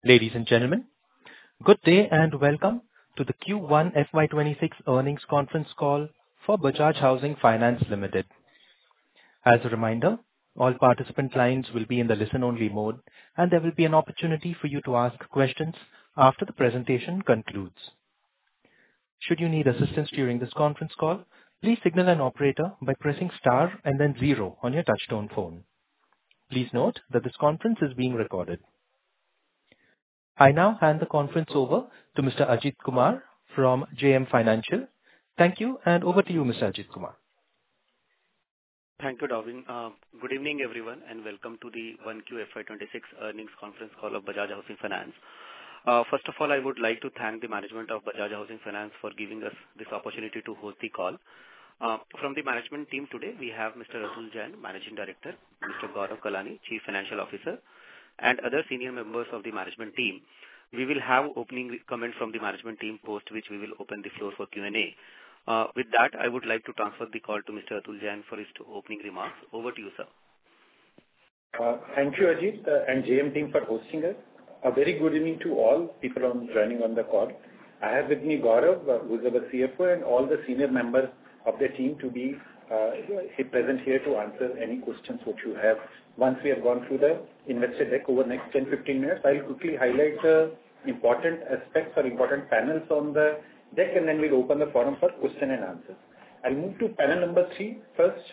Ladies and gentlemen, good day and welcome to the Q1 FY26 earnings conference call for Bajaj Housing Finance Limited. As a reminder, all participant lines will be in the listen-only mode, and there will be an opportunity for you to ask questions after the presentation concludes. Should you need assistance during this conference call, please signal an operator by pressing star and then zero on your touch-tone phone. Please note that this conference is being recorded. I now hand the conference over to Mr. Ajit Kumar from JM Financial. Thank you, and over to you, Mr. Ajit Kumar. Thank you, Darwin. Good evening, everyone, and welcome to the 1Q FY26 earnings conference call of Bajaj Housing Finance. First of all, I would like to thank the management of Bajaj Housing Finance for giving us this opportunity to host the call. From the management team today, we have Mr. Atul Jain, Managing Director, Mr. Gaurav Kalani, Chief Financial Officer, and other senior members of the management team. We will have opening comment from the management team, post which we will open the floor for Q&A. With that, I would like to transfer the call to Mr. Atul Jain for his opening remarks. Over to you, sir. Thank you, Ajit, and JM team for hosting us. A very good evening to all people joining on the call. I have with me Gaurav, who is our CFO, and all the senior members of the team to be present here to answer any questions which you have. Once we have gone through the investor deck over the next 10-15 minutes, I'll quickly highlight the important aspects or important panels on the deck, and then we'll open the forum for question and answers. I'll move to panel number 3 first.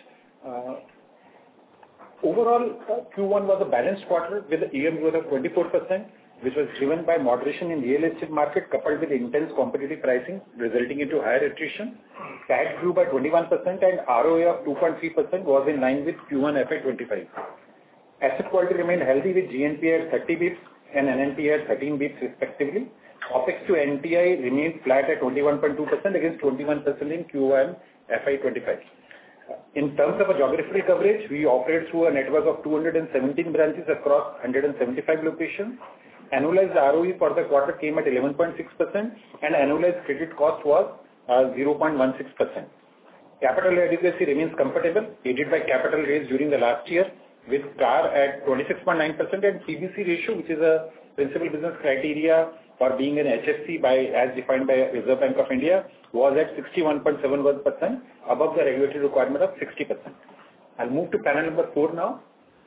Overall, Q1 was a balanced quarter with an EM growth of 24%, which was driven by moderation in real estate market coupled with intense competitive pricing, resulting into higher attrition. PAT grew by 21% and ROA of 2.3% was in line with Q1 FY25. Asset quality remained healthy with GNPA at 30 bps and NNPA at 13 bps respectively. OPEX to NTI remained flat at 21.2% against 21% in Q1 FY25. In terms of a geographical coverage, we operate through a network of 217 branches across 175 locations. Annualized ROE for the quarter came at 11.6% and annualized credit cost was 0.16%. Capital adequacy remains comfortable, aided by capital raised during the last year, with CAR at 26.9% and PBC ratio, which is a principal business criteria for being an HFC as defined by Reserve Bank of India, was at 61.71%, above the regulatory requirement of 60%. I'll move to panel number 4 now.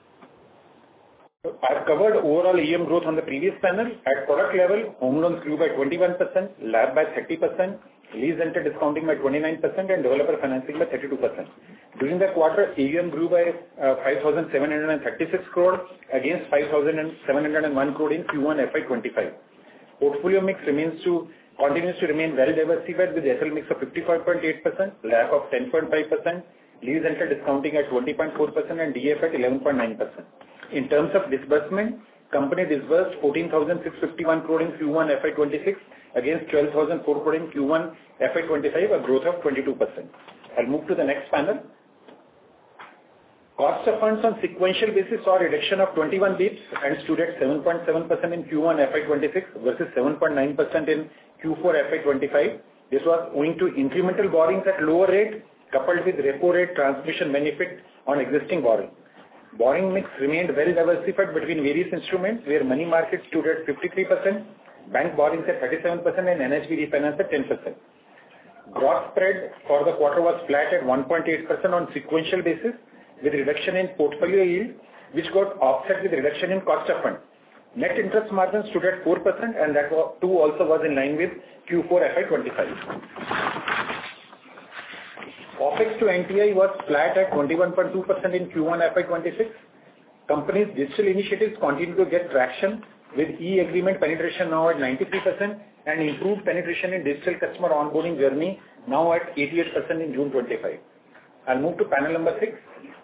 I've covered overall EM growth on the previous panel. At product level, home loans grew by 21%, LAP by 30%, lease rental discounting by 29%, and developer financing by 32%. During the quarter, EM grew by 5,736 crore against 5,701 crore in Q1 FY25. Portfolio mix continues to remain well diversified with SL mix of 55.8%, LAP of 10.5%, lease rental discounting at 20.4%, and DF at 11.9%. In terms of disbursement, company disbursed 14,651 crore in Q1 FY26 against 12,004 crore in Q1 FY25, a growth of 22%. I'll move to the next panel. Cost of funds on sequential basis saw a reduction of 21 bps and stood at 7.7% in Q1 FY26 versus 7.9% in Q4 FY25. This was owing to incremental borrowings at lower rate coupled with repo rate transmission benefit on existing borrowing. Borrowing mix remained well diversified between various instruments, where money market stood at 53%, bank borrowings at 37%, and NHB refinance at 10%. Gross spread for the quarter was flat at 1.8% on sequential basis, with reduction in portfolio yield, which got offset with reduction in cost of fund. Net interest margin stood at 4%, and that too also was in line with Q4 FY25. OPEX to NTI was flat at 21.2% in Q1 FY26. Company's digital initiatives continue to get traction, with e-agreement penetration now at 93% and improved penetration in digital customer onboarding journey now at 88% in June 25. I'll move to panel number 6.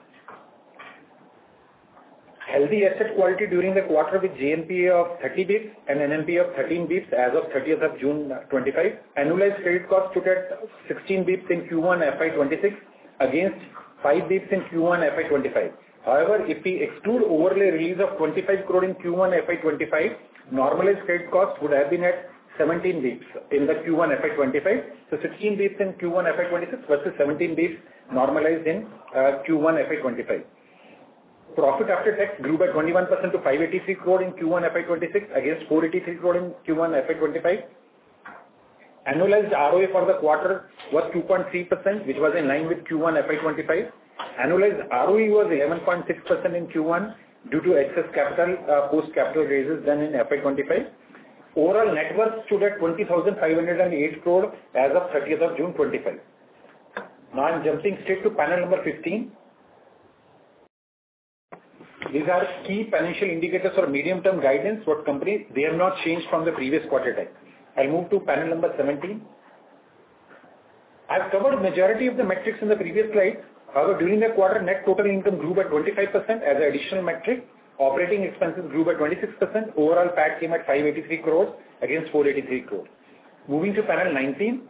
Healthy asset quality during the quarter with GNPA of 30 bps and NNPA of 13 bps as of 30th of June 25. Annualized credit cost stood at 16 bps in Q1 FY26 against 5 bps in Q1 FY25. However, if we exclude overlay release of 25 crore in Q1 FY25, normalized credit cost would have been at 17 bps in the Q1 FY25. So 16 bps in Q1 FY26 versus 17 bps normalized in Q1 FY25. Profit after tax grew by 21% to 583 crore in Q1 FY26 against 483 crore in Q1 FY25. Annualized ROA for the quarter was 2.3%, which was in line with Q1 FY25. Annualized ROE was 11.6% in Q1 due to excess capital post-capital raises done in FY25. Overall net worth stood at 20,508 crore as of 30th of June 25. Now I'm jumping straight to panel number 15. These are key financial indicators for medium-term guidance for companies. They have not changed from the previous quarter time. I'll move to panel number 17. I've covered majority of the metrics in the previous slide. However, during the quarter, net total income grew by 25% as an additional metric. Operating expenses grew by 26%. Overall PAT came at 583 crores against 483 crores. Moving to panel 19.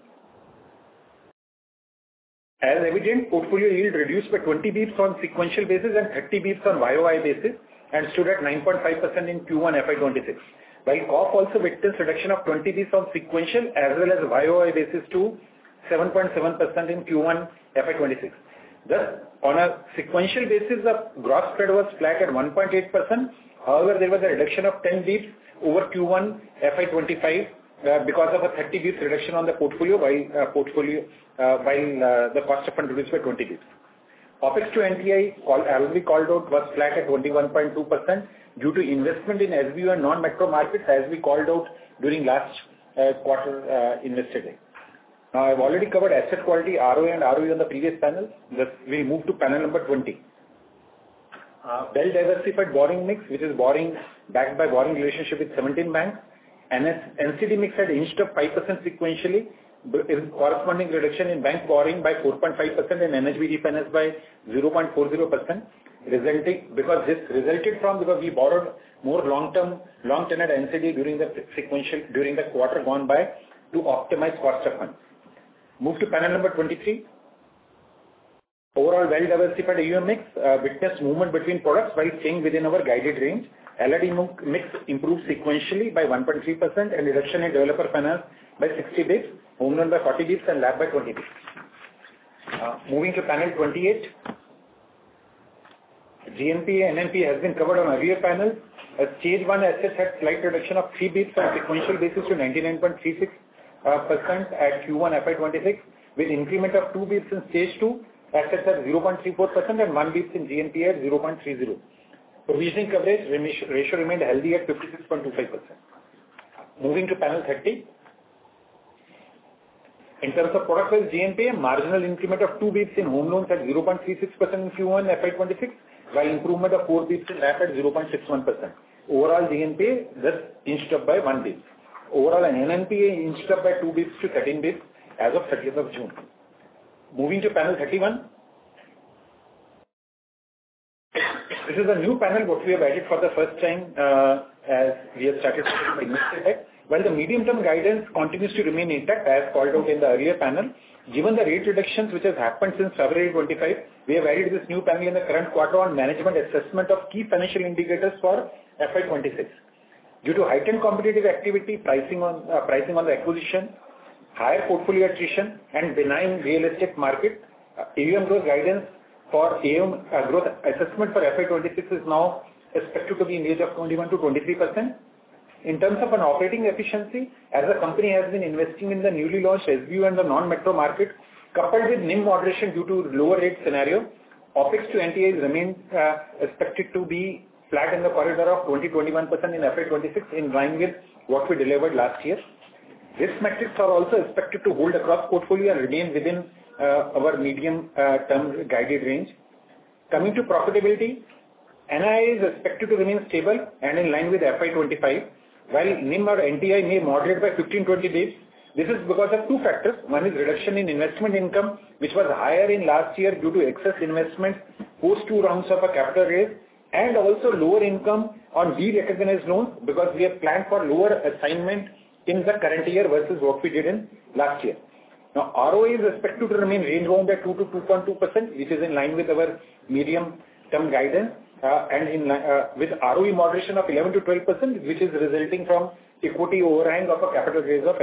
As evident, portfolio yield reduced by 20 bps on sequential basis and 30 bps on YOY basis and stood at 9.5% in Q1 FY26. While COF also witnessed reduction of 20 bps on sequential as well as YOY basis to 7.7% in Q1 FY26. Thus, on a sequential basis, the gross spread was flat at 1.8%. However, there was a reduction of 10 bps over Q1 FY25 because of a 30 bps reduction on the portfolio while the cost of fund reduced by 20 bps. OPEX to NTI, already called out, was flat at 21.2% due to investment in SBU and non-metro markets as we called out during last quarter investor day. Now, I've already covered asset quality, ROA and ROE on the previous panel. We'll move to panel number 20. Well-diversified borrowing mix, which is borrowing backed by borrowing relationship with 17 banks. NCD mix had inched up 5% sequentially, corresponding reduction in bank borrowing by 4.5% and NHB refinance by 0.40%, because we borrowed more long-tenured NCD during the quarter gone by to optimize cost of funds. Move to panel number 23. Overall well-diversified AUM mix witnessed movement between products while staying within our guided range. LRD mix improved sequentially by 1.3% and reduction in developer finance by 60 bps, home loan by 40 bps and LAP by 20 bps. Moving to panel 28. GNPA and NNPA has been covered on earlier panels. Stage 1 assets had slight reduction of 3 bps on sequential basis to 99.36% at Q1 FY26 with increment of 2 bps in stage 2 assets at 0.34% and 1 bps in GNPA at 0.30. Provisioning coverage ratio remained healthy at 56.25%. Moving to panel 30. In terms of product-wise GNPA, marginal increment of 2 bps in home loans at 0.36% in Q1 FY26, while improvement of 4 bps in LAP at 0.61%. Overall GNPA thus inched up by 1 bp. Overall an NNPA inched up by 2 bps to 13 bps as of 30th of June. Moving to panel 31. This is a new panel what we have added for the first time as we have started by investor deck. While the medium-term guidance continues to remain intact as called out in the earlier panel, given the rate reductions which has happened since February 25, we have added this new panel in the current quarter on management assessment of key financial indicators for FY26. Due to heightened competitive activity, pricing on the acquisition, higher portfolio attrition and benign real estate market, AUM growth guidance for AUM growth assessment for FY26 is now expected to be in the range of 21 to 23%. In terms of an operating efficiency, as the company has been investing in the newly launched SBU and the non-metro market, coupled with NIM moderation due to lower rate scenario, OPEX to NTI remains expected to be flat in the corridor of 20-21% in FY26 in line with what we delivered last year. Risk metrics are also expected to hold across portfolio and remain within our medium-term guided range. Coming to profitability, NII is expected to remain stable and in line with FY25, while NIM or NTI may moderate by 15-20 bps. This is because of two factors. One is reduction in investment income, which was higher in last year due to excess investment post 2 rounds of a capital raise, and also lower income on de-recognized loans because we have planned for lower assignment in the current year versus what we did in last year. Now, ROA is expected to remain range-bound at 2 to 2.2%, which is in line with our medium-term guidance, and with ROE moderation of 11 to 12%, which is resulting from equity overhang of a capital raise of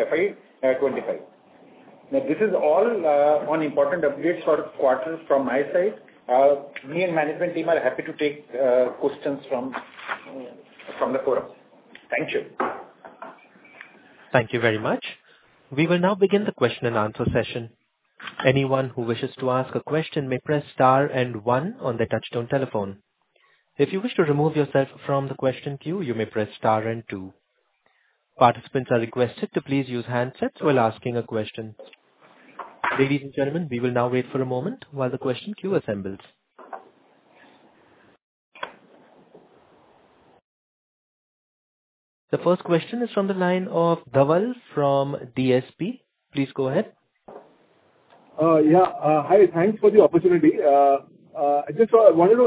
FY25. Now, this is all on important updates for quarters from my side. Me and management team are happy to take questions from the forum. Thank you. Thank you very much. We will now begin the question and answer session. Anyone who wishes to ask a question may press star and one on their touchtone telephone. If you wish to remove yourself from the question queue, you may press star and two. Participants are requested to please use handsets while asking a question. Ladies and gentlemen, we will now wait for a moment while the question queue assembles. The first question is from the line of Dhaval from DSP. Please go ahead. Hi. Thanks for the opportunity. I just wanted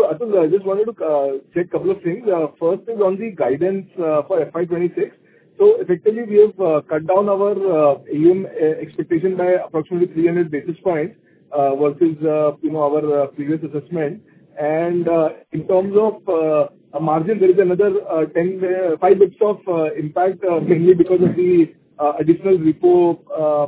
to check a couple of things. First is on the guidance for FY26. So effectively, we have cut down our AUM expectation by approximately 300 basis points versus our previous assessment. And in terms of a margin, there is another 5 bits of impact, mainly because of the additional repo.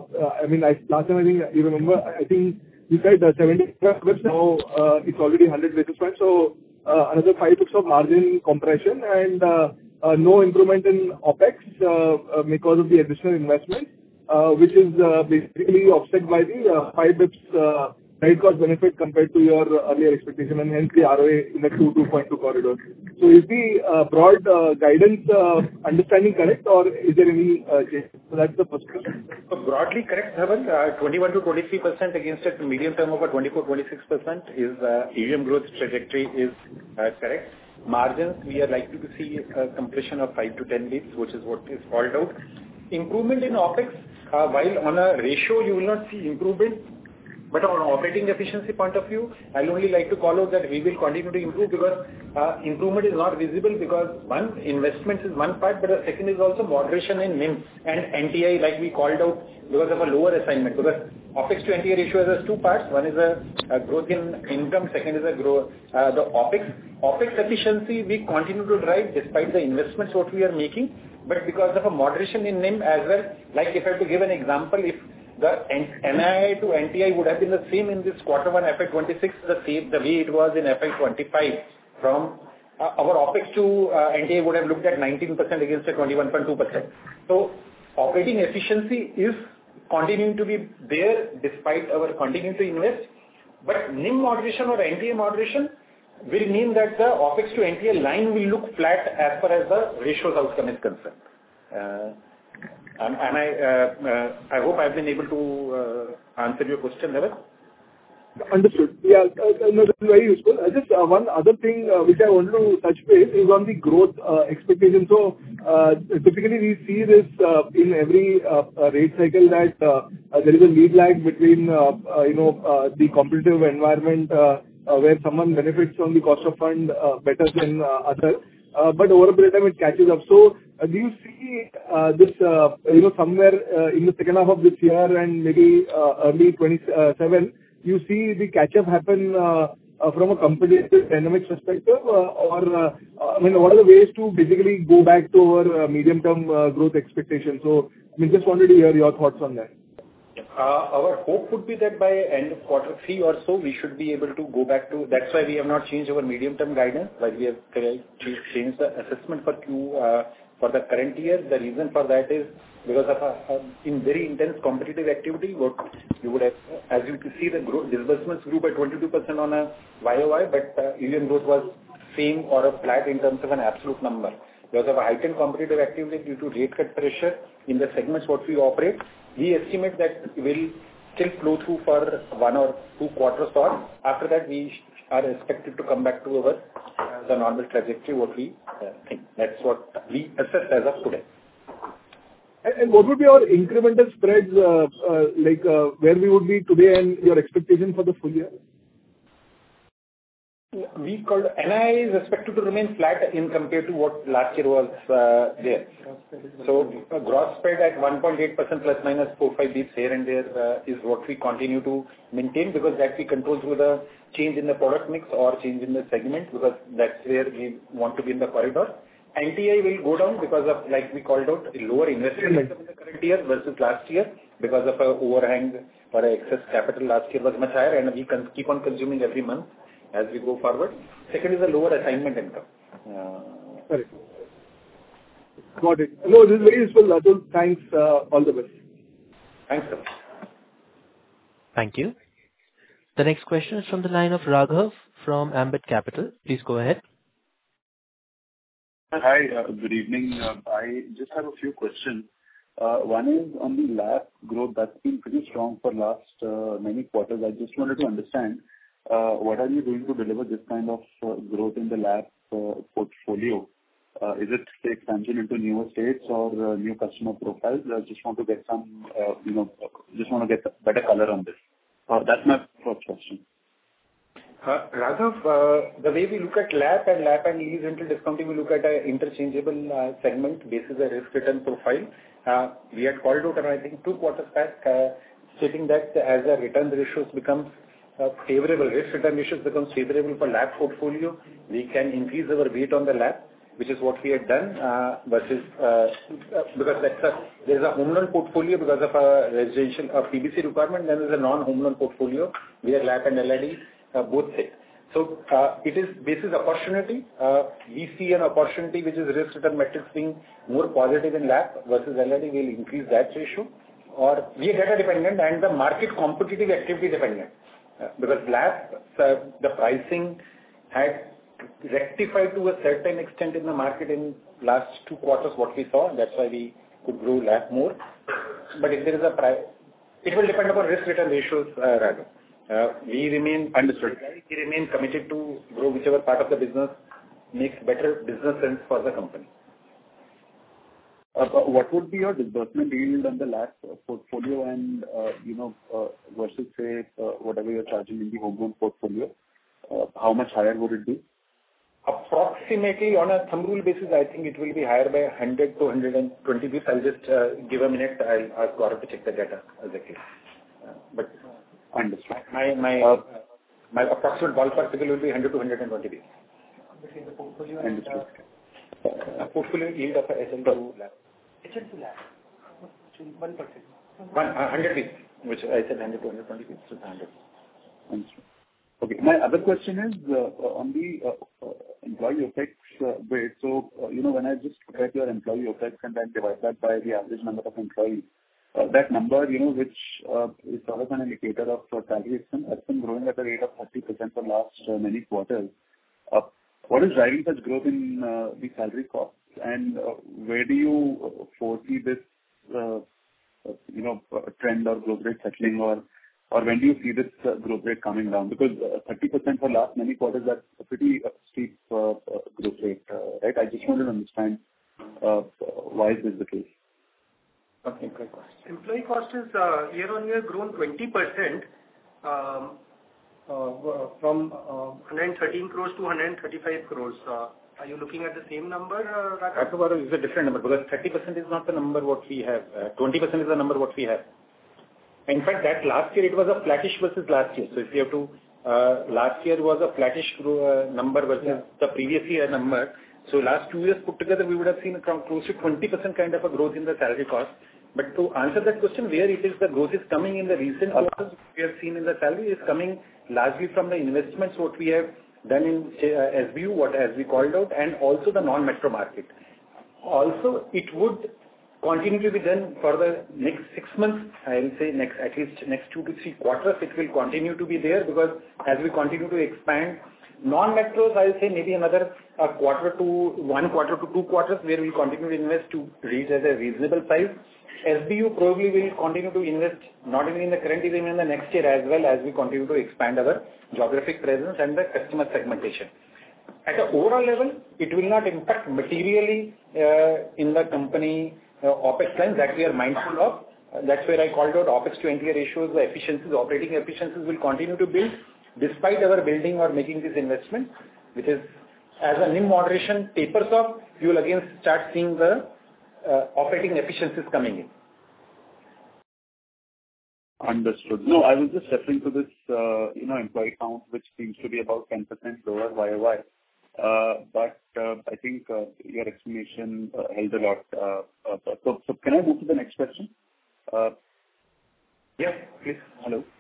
Last time, I think you remember, I think you said 75 bits. Now it's already 100 basis points. So another 5 bits of margin compression and no improvement in OPEX because of the additional investment, which is basically offset by the 5 bits credit cost benefit compared to your earlier expectation, and hence the ROA in the 2.2 corridor. So is the broad guidance understanding correct, or is there any change? So that's the first question. So broadly correct, Dhaval. 21 to 23% against a medium term of 24-26% is AUM growth trajectory is correct. Margins, we are likely to see a compression of 5 to 10 bits, which is what is called out. Improvement in OPEX, while on a ratio you will not see improvement, but on operating efficiency point of view, I'll only like to call out that we will continue to improve because improvement is not visible because one, investment is one part, but the second is also moderation in NIM and NTI, like we called out because of a lower assignment. Because OPEX to NTI ratio has two parts. One is a growth in income, second is a growth the OPEX. OPEX efficiency we continue to drive despite the investments what we are making, but because of a moderation in NIM as well. Like if I have to give an example, if the NII to NTI would have been the same in this quarter one FY26, the way it was in FY25. From our OPEX to NTI would have looked at 19% against a 21.2%. So operating efficiency is continuing to be there despite our continuing to invest. But NIM moderation or NTI moderation will mean that the OPEX to NTI line will look flat as far as the ratios outcome is concerned. I hope I've been able to answer your question, Dhaval. Understood. Yeah, no, that's very useful. Just one other thing which I wanted to touch base is on the growth expectation. So typically we see this in every rate cycle that there is a lead lag between the competitive environment where someone benefits from the cost of fund better than others. But over a period of time it catches up. So do you see this somewhere in the second half of this year and maybe early 27? You see the catch-up happen from a competitive dynamics perspective, or what are the ways to basically go back to our medium-term growth expectations? So just wanted to hear your thoughts on that. Our hope would be that by end of quarter 3 or so, we should be able to go back to. That's why we have not changed our medium-term guidance, but we have changed the assessment for the current year. The reason for that is because of in very intense competitive activity. What you would have, as you can see, the growth disbursements grew by 22% on a YOY, but AUM growth was same or a flat in terms of an absolute number. Because of a heightened competitive activity due to rate cut pressure in the segments what we operate, we estimate that will still flow through for 1 or 2 quarters or after that we are expected to come back to the normal trajectory what we think. That's what we assess as of today. And what would be our incremental spreads, where we would be today and your expectation for the full year? We called NII is expected to remain flat in compared to what last year was there. So a gross spread at 1.8% plus minus 4-5 bits here and there is what we continue to maintain because that we control through the change in the product mix or change in the segment because that's where we want to be in the corridor. NTI will go down because of, like we called out, lower investment income in the current year versus last year because of a overhang or excess capital last year was much higher and we keep on consuming every month. as we go forward. Second is a lower assignment income. Correct. Got it. No, this is very useful, Atul. Thanks. All the best. Thanks, sir. Thank you. The next question is from the line of Raghav from Ambit Capital. Please go ahead. Hi, good evening. I just have a few questions. One is on the LAP growth that's been pretty strong for last many quarters. I just wanted to understand what are you doing to deliver this kind of growth in the LAP portfolio? Is it the expansion into newer states or new customer profiles? I just want to get some, just want to get better color on this. That's my first question. Raghav, the way we look at LAP and lease rental discounting, we look at an interchangeable segment basis a risk return profile. We had called out, I think 2 quarters back, stating that as the return ratios becomes favorable, risk return ratios becomes favorable for LAP portfolio, we can increase our weight on the LAP, which is what we had done, versus because there's a home loan portfolio because of a residential PBC requirement, then there's a non-home loan portfolio where LAP and LRD both sit. So it is basis opportunity. We see an opportunity which is risk return metrics being more positive in LAP versus LRD. Will increase that ratio, or we are data dependent and the market competitive activity dependent. Because LAP, the pricing had rectified to a certain extent in the market in last 2 quarters what we saw. That's why we could grow LAP more. But if there is it will depend upon risk return ratios, rather. We remain Understood. We remain committed to grow whichever part of the business makes better business sense for the company. What would be your disbursement yield on the LAP portfolio and, versus say, whatever you're charging in the home loan portfolio? How much higher would it be? Approximately on a thumb rule basis, I think it will be higher by 100 to 120 bps. I'll just give a minute. I'll ask Gaurav to check the data exactly. But Understood. My approximate ballpark figure will be 100 to 120 bps. Between the portfolio Understood. Portfolio yield of HL to LAP. HL to LAP. 1%. 100 bps, which I said 100 to 120 bps to 100. Understood. Okay. My other question is on the employee OPEX bit. So, when I just look at your employee OPEX and then divide that by the average number of employees, that number, which is sort of an indicator of salary expense, has been growing at a rate of 30% for last many quarters. What is driving such growth in the salary costs, and where do you foresee this, trend or growth rate settling, or when do you see this growth rate coming down? Because 30% for last many quarters, that's a pretty steep growth rate, right? I just wanted to understand why is this the case? Okay. Employee cost is year-on-year grown 20% from 113 crores to 135 crores. Are you looking at the same number, Raghav? Raghav, is a different number because 30% is not the number what we have. 20% is the number what we have. In fact, that last year it was a flattish versus last year. So if you have to, last year was a flattish number versus the previous year number. So last 2 years put together, we would have seen close to 20% kind of a growth in the salary cost. But to answer that question, where it is the growth is coming in the recent quarters, we have seen in the salary is coming largely from the investments what we have done in SBU, what as we called out, and also the non-metro market. Also, it would continue to be done for the next 6 months. I will say at least next 2 to 3 quarters, it will continue to be there because as we continue to expand non-metros, I will say maybe another 1 quarter to 2 quarters where we continue to invest to reach as a reasonable size. SBU probably will continue to invest not even in the current year, even in the next year as well as we continue to expand our geographic presence and the customer segmentation. At an overall level, it will not impact materially in the company OPEX line that we are mindful of. That's where I called out OPEX to NTI ratios, the efficiencies, operating efficiencies will continue to build despite our building or making this investment, which is as a NIM moderation tapers off, you will again start seeing the operating efficiencies coming in. Understood. No, I was just referring to this, employee count, which seems to be about 10% lower YOY. But I think your explanation held a lot. So can I move to the next question? Yes, please. Hello.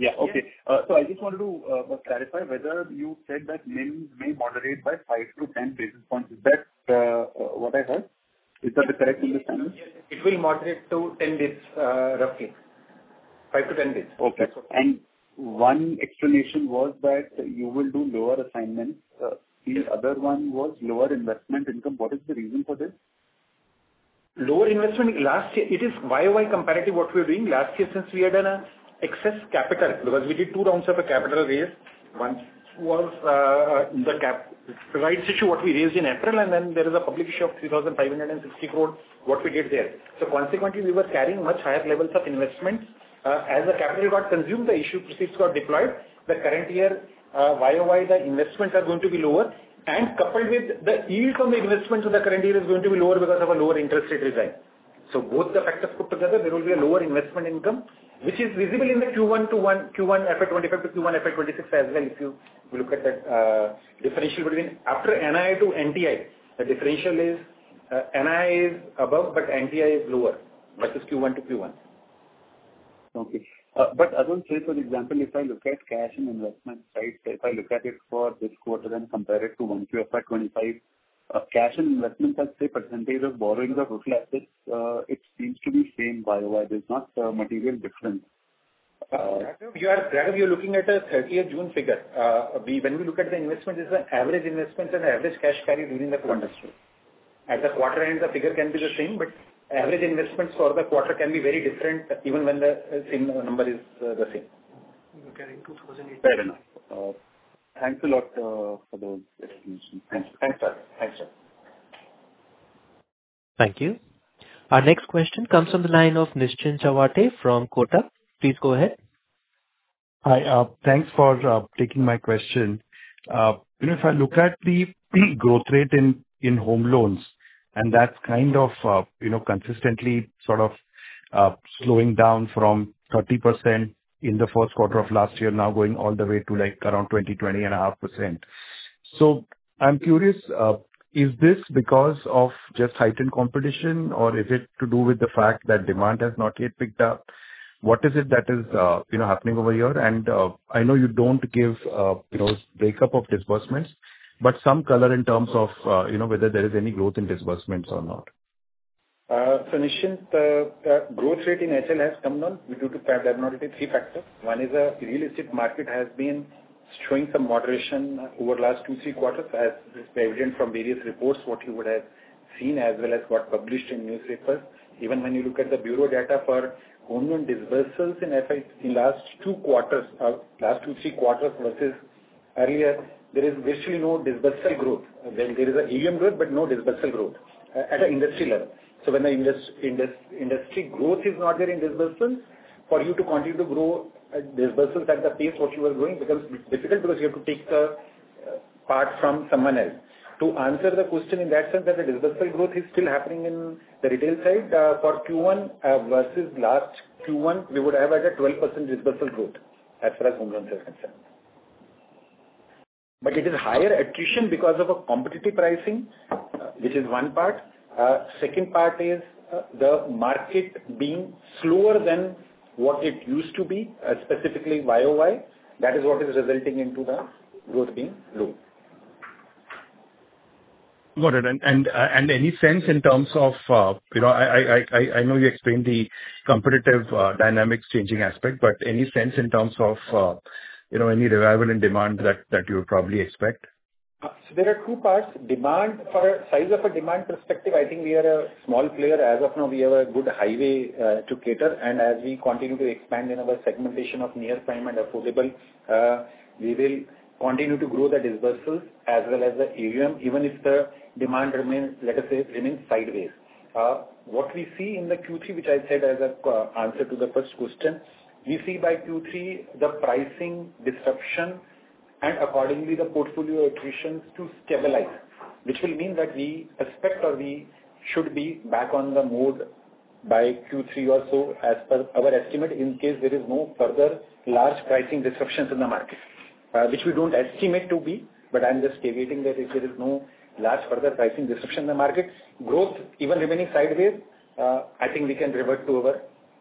Yeah. Okay. So I just wanted to clarify whether you said that NIM may moderate by 5 to 10 basis points. Is that what I heard? Is that the correct understanding? Yes. It will moderate to 10 basis, roughly. 5 to 10 basis. Okay. And one explanation was that you will do lower assignments. The other one was lower investment income. What is the reason for this? Lower investment last year, it is YOY comparative what we are doing. Last year, since we had done a excess capital, because we did 2 rounds of a capital raise. One was the rights issue what we raised in April, and then there is a public issue of 3,560 crore what we did there. So consequently, we were carrying much higher levels of investments. As the capital got consumed, the issue proceeds got deployed. The current year, YOY, the investments are going to be lower, and coupled with the yield on the investments of the current year is going to be lower because of a lower interest rate regime. So both the factors put together, there will be a lower investment income, which is visible in the Q1 FY25 to Q1 FY26 as well. If you look at that differential between after NII to NTI, the differential is NII is above, but NTI is lower versus Q1 to Q1. Okay. But Atul, say for example, if I look at cash and investments, right, if I look at it for this quarter and compare it to 1Q FY25, cash and investments as say percentage of borrowings of total assets, it seems to be same YOY. There's not a material difference. You're looking at a 30th June figure. When we look at the investment, it's the average investments and average cash carry during the quarter. At the quarter end, the figure can be the same, but average investments for the quarter can be very different even when the same number is the same. You're carrying 2,008. Fair enough. Thanks a lot for those explanations. Thanks, sir. Thanks, sir. Thank you. Our next question comes from the line of Nischint Chawathe from Kotak. Please go ahead. Hi. Thanks for taking my question. If I look at the growth rate in home loans, and that's kind of consistently sort of slowing down from 30% in the first quarter of last year, now going all the way to like around 20.5%. So I'm curious, is this because of just heightened competition, or is it to do with the fact that demand has not yet picked up? What is it that is happening over here? And I know you don't give breakup of disbursements, but some color in terms of whether there is any growth in disbursements or not. So Nischint, the growth rate in HL has come down due to primarily 3 factors. One is the real estate market has been showing some moderation over last 2-3 quarters, as is evident from various reports what you would have seen as well as what published in newspapers. Even when you look at the bureau data for home loan disbursals in last 2 quarters, last 2-3 quarters versus earlier, there is virtually no disbursal growth. There is a AUM growth, but no disbursal growth at an industry level. So when the industry growth is not there in disbursals, for you to continue to grow disbursals at the pace what you are growing becomes difficult because you have to take the part from someone else. To answer the question in that sense that the disbursal growth is still happening in the retail side, for Q1 versus last Q1, we would have had a 12% disbursal growth as far as home loans is concerned. But it is higher attrition because of a competitive pricing, which is one part. Second part is the market being slower than what it used to be, specifically YOY. That is what is resulting into the growth being low. Got it. And any sense in terms of, I know you explained the competitive dynamics changing aspect, but any sense in terms of, any revival in demand that you would probably expect? So there are 2 parts. Demand, for a size of a demand perspective, I think we are a small player. As of now, we have a good highway to cater. And as we continue to expand in our segmentation of near prime and affordable, we will continue to grow the disbursals as well as the AUM, even if the demand remains, remains sideways. What we see in the Q3, which I said as an answer to the first question, we see by Q3 the pricing disruption and accordingly the portfolio attritions to stabilize, which will mean that we expect or we should be back on the mode by Q3 or so as per our estimate in case there is no further large pricing disruptions in the market, which we don't estimate to be, but I'm just stating that if there is no large further pricing disruption in the market, growth even remaining sideways, I think we can revert to our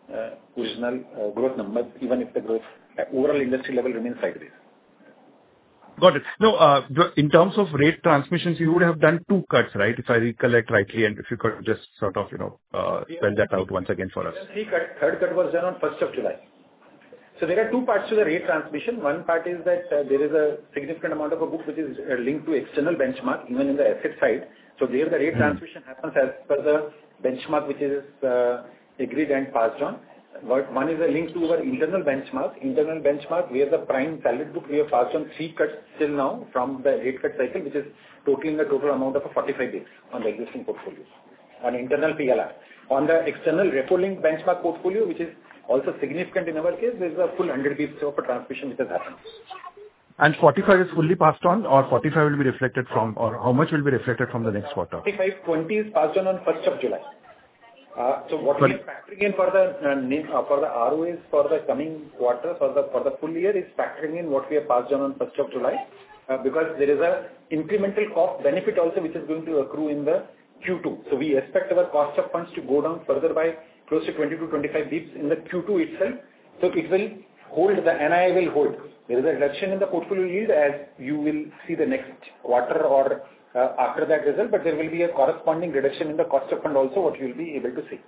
original growth numbers, even if the growth at overall industry level remains sideways. Got it. No, in terms of rate transmissions, you would have done 2 cuts, right? If I recollect rightly, and if you could just sort of, spell that out once again for us. 3 cuts. Third cut was done on 1st of July. So there are 2 parts to the rate transmission. One part is that there is a significant amount of a book which is linked to external benchmark, even in the asset side. So there the rate transmission happens as per the benchmark which is agreed and passed on. One is a link to our internal benchmark. Internal benchmark, where the prime salaried book, we have passed on 3 cuts till now from the rate cut cycle, which is totaling the total amount of 45 basis on the existing portfolio, on internal PLR. On the external repo linked benchmark portfolio, which is also significant in our case, there is a full 100 basis of a transmission which has happened. And 45 is fully passed on, or 45 will be reflected from, or how much will be reflected from the next quarter? 20 is passed on 1st of July. So what we are factoring in for the ROAs for the coming quarter, for the full year, is factoring in what we have passed on 1st of July, because there is a incremental cost benefit also which is going to accrue in the Q2. So we expect our cost of funds to go down further by close to 20 to 25 bips in the Q2 itself. So it will hold, the NII will hold. There is a reduction in the portfolio yield as you will see the next quarter or after that result, but there will be a corresponding reduction in the cost of fund also, what you will be able to see.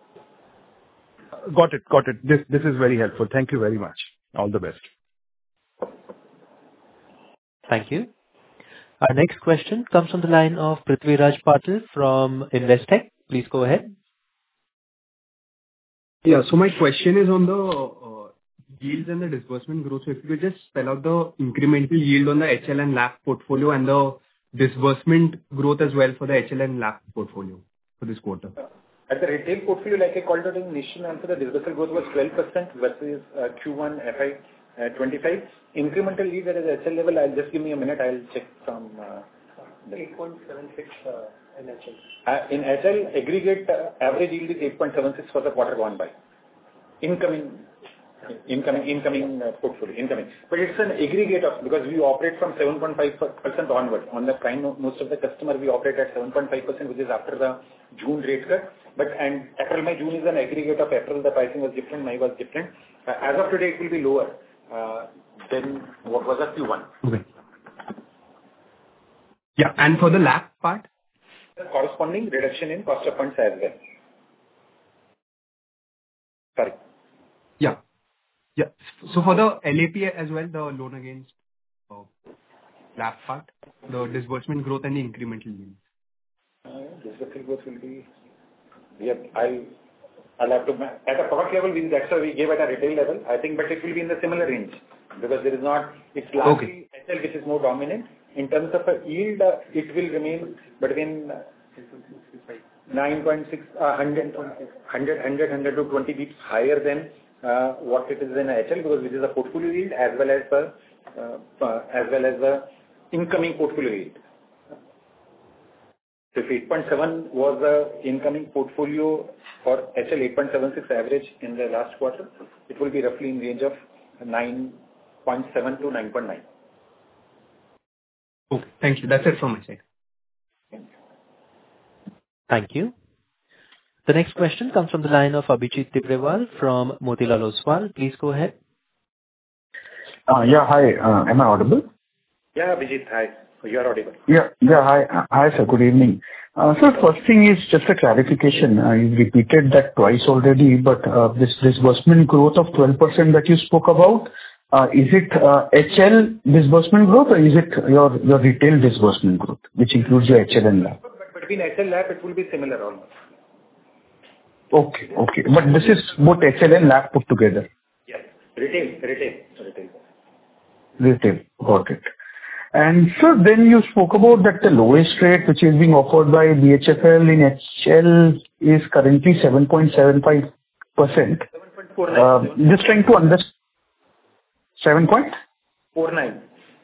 Got it. This is very helpful. Thank you very much. All the best. Thank you. Our next question comes from the line of Prithviraj Patil from Investec. Please go ahead. Yeah, so my question is on the yields and the disbursement growth. So if you could just spell out the incremental yield on the HL and LAP portfolio and the disbursement growth as well for the HL and LAP portfolio for this quarter. At the retail portfolio, like I called out in initial answer, the disbursement growth was 12% versus Q1 FY25. Incremental yield at the HL level, I'll just give me a minute, I'll check from 8.76 in HL. In HL, aggregate average yield is 8.76 for the quarter gone by. Incoming portfolio. But it's an aggregate of, because we operate from 7.5% onward. On the prime, most of the customer we operate at 7.5%, which is after the June rate cut. And April, May, June is an aggregate of April, the pricing was different, May was different. As of today, it will be lower than what was at Q1. Okay. Yeah, and for the LAP part? The corresponding reduction in cost of funds as well. Sorry. Yeah. So for the LAP as well, the loan against LAP part, the disbursement growth and the incremental yield. Disbursement growth will be, I'll have to, at a product level, that's why we gave at a retail level, I think, but it will be in the similar range because there is not, it's largely HL which is more dominant. In terms of a yield, it will remain between 9.6, 100 to 20 bits higher than what it is in HL, because which is a portfolio yield as well as the incoming portfolio yield. So if 8.7 was the incoming portfolio for HL 8.76 average in the last quarter, it will be roughly in range of 9.7 to 9.9. Okay, thank you. That's it from my side. Thank you. The next question comes from the line of Abhijit Tibrewal from Motilal Oswal. Please go ahead. Yeah, hi. Am I audible? Yeah, Abhijit, hi. You are audible. Yeah, hi, sir. Good evening. So first thing is just a clarification. You repeated that twice already, but this disbursement growth of 12% that you spoke about, is it HL disbursement growth or is it your retail disbursement growth, which includes your HL and LAP? But between HL and LAP, it will be similar almost. Okay. But this is both HL and LAP put together? Yes. Retail. Got it. And so then you spoke about that the lowest rate which is being offered by BHFL in HL is currently 7.75%. 7.49. Just trying to understand. 49.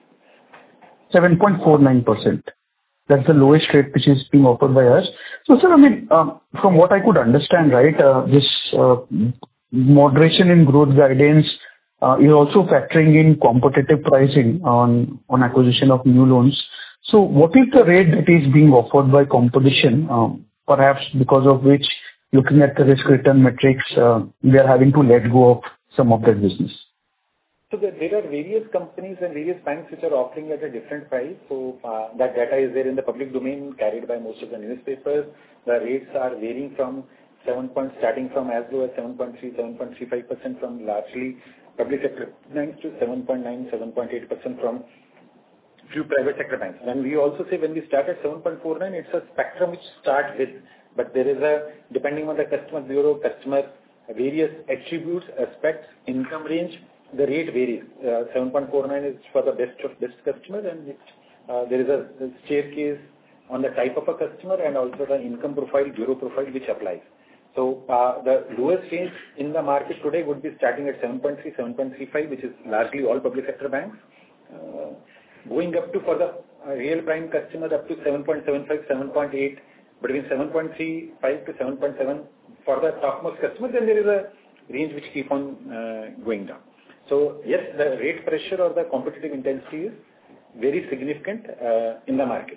7.49%. That's the lowest rate which is being offered by us. So, sir, I mean, from what I could understand, right, this moderation in growth guidance is also factoring in competitive pricing on acquisition of new loans. So what is the rate that is being offered by competition, perhaps because of which looking at the risk return metrics, we are having to let go of some of that business? So there are various companies and various banks which are offering at a different price. So that data is there in the public domain, carried by most of the newspapers. The rates are varying from starting from as low as 7.3, 7.35% from largely public sector banks to 7.9, 7.8% from few private sector banks. When we also say when we start at 7.49, it's a spectrum which starts with, but there is a, depending on the customer bureau, customer various attributes, aspects, income range, the rate varies. 7.49 is for the best of best customers, and there is a staircase on the type of a customer and also the income profile, bureau profile which applies. So the lowest range in the market today would be starting at 7.3, 7.35, which is largely all public sector banks. Going up to for the real prime customer up to 7.75, 7.8, between 7.35 to 7.7 for the topmost customers, then there is a range which keep on going down. So yes, the rate pressure or the competitive intensity is very significant in the market.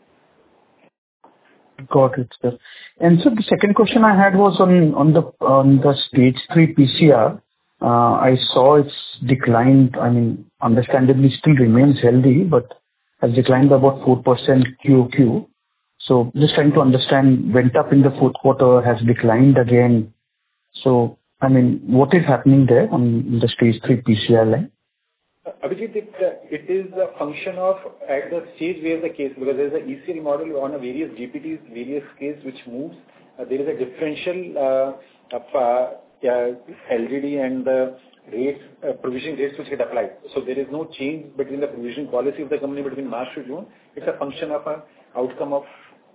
Got it, sir. And so the second question I had was on the stage 3 PCR. I saw it's declined. I mean, understandably still remains healthy, but has declined by about 4% QOQ. So just trying to understand, went up in the fourth quarter, has declined again. So, I mean, what is happening there on the stage 3 PCR line? Abhijit, it is a function of at the stage where the case, because there is an ECL model on a various GPTs, various case which moves. There is a differential of LGD and the rates, provision rates which get applied. So there is no change between the provision policy of the company between March to June. It's a function of a outcome of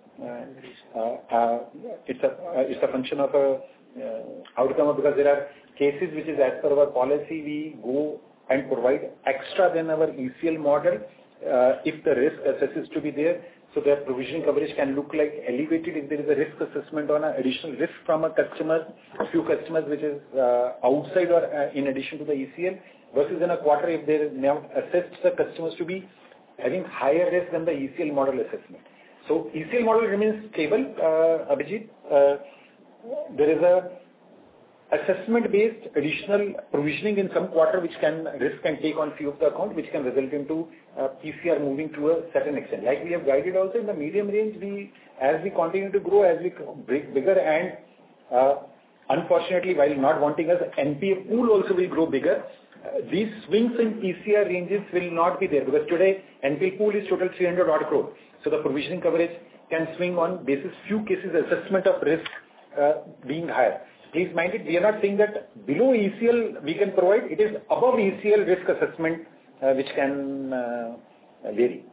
it's a function of a outcome of, because there are cases which is as per our policy we go and provide extra than our ECL model if the risk assesses to be there. So their provision coverage can look like elevated if there is a risk assessment on an additional risk from a customer, a few customers which is outside or in addition to the ECL, versus in a quarter if they now assessed the customers to be having higher risk than the ECL model assessment. So ECL model remains stable, Abhijit. There is a assessment-based additional provisioning in some quarter which risk can take on few of the account, which can result into PCR moving to a certain extent. Like we have guided also in the medium range, as we continue to grow, as we break bigger, and unfortunately, while not wanting us, NPA pool also will grow bigger. These swings in PCR ranges will not be there, because today NPA pool is total 300 odd crore. So the provisioning coverage can swing on basis few cases assessment of risk being higher. Please mind it, we are not saying that below ECL we can provide. It is above ECL risk assessment which can vary.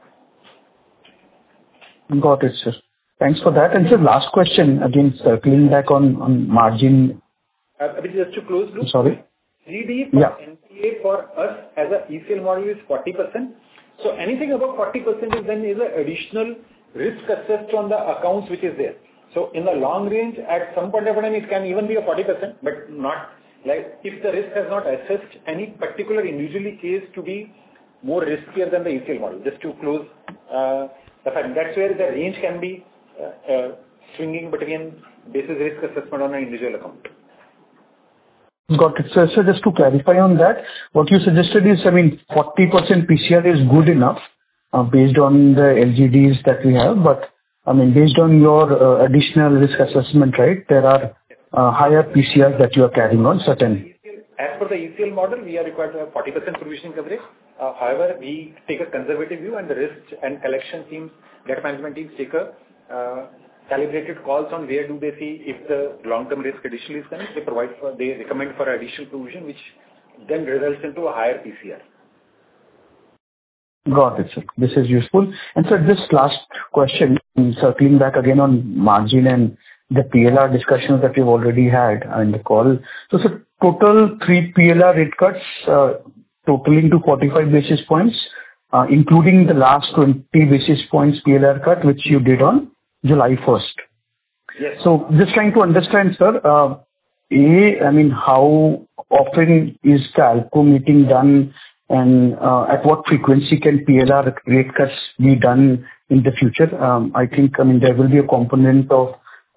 Got it, sir. Thanks for that. And sir, last question, again, circling back on margin. Just to close loop. Sorry. GD for NPA for us as a ECL model is 40%. So anything above 40% is then is an additional risk assessed on the accounts which is there. So in the long range, at some point of time, it can even be a 40%, but not like if the risk has not assessed any particular individually case to be more riskier than the ECL model. Just to close the fact, that's where the range can be swinging between basis risk assessment on an individual account. Got it. So just to clarify on that, what you suggested is, I mean, 40% PCR is good enough based on the LGDs that we have, but I mean, based on your additional risk assessment, right, there are higher PCRs that you are carrying on certain. As per the ECL model, we are required to have 40% provisioning coverage. However, we take a conservative view, and the risk and collection teams, debt management teams take a calibrated calls on where do they see if the long-term risk additional is coming. They recommend for additional provision, which then results into a higher PCR. Got it, sir. This is useful. And sir, this last question, circling back again on margin and the PLR discussions that we've already had in the call. So, sir, total 3 PLR rate cuts totaling to 45 basis points, including the last 20 basis points PLR cut, which you did on July 1st. Yes. So, just trying to understand, sir, I mean, how often is the ALCO meeting done? And at what frequency can PLR rate cuts be done in the future? I think, I mean, there will be a component of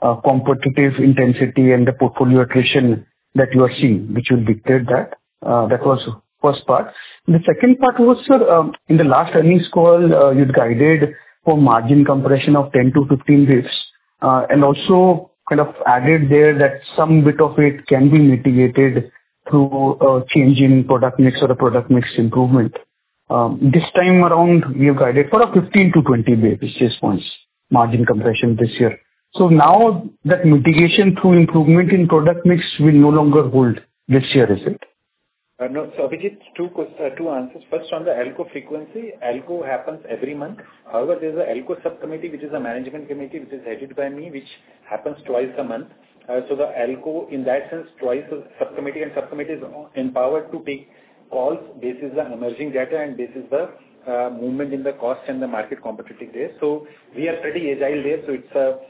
competitive intensity and the portfolio attrition that you are seeing, which will dictate that? That was first part. The second part was, sir, in the last earnings call, you'd guided for margin compression of 10 to 15 basis points, and also kind of added there that some bit of it can be mitigated through a change in product mix or a product mix improvement. This time around, we have guided for a 15 to 20 basis points margin compression this year. So now that mitigation through improvement in product mix will no longer hold this year, is it? No. So Abhijit, two answers. First, on the ALCO frequency, ALCO happens every month. However, there is a ALCO subcommittee, which is a management committee, which is headed by me, which happens twice a month. So the ALCO, in that sense, twice a subcommittee, and subcommittee is empowered to take calls basis the emerging data and basis the movement in the cost and the market competitive there. So we are pretty agile there. So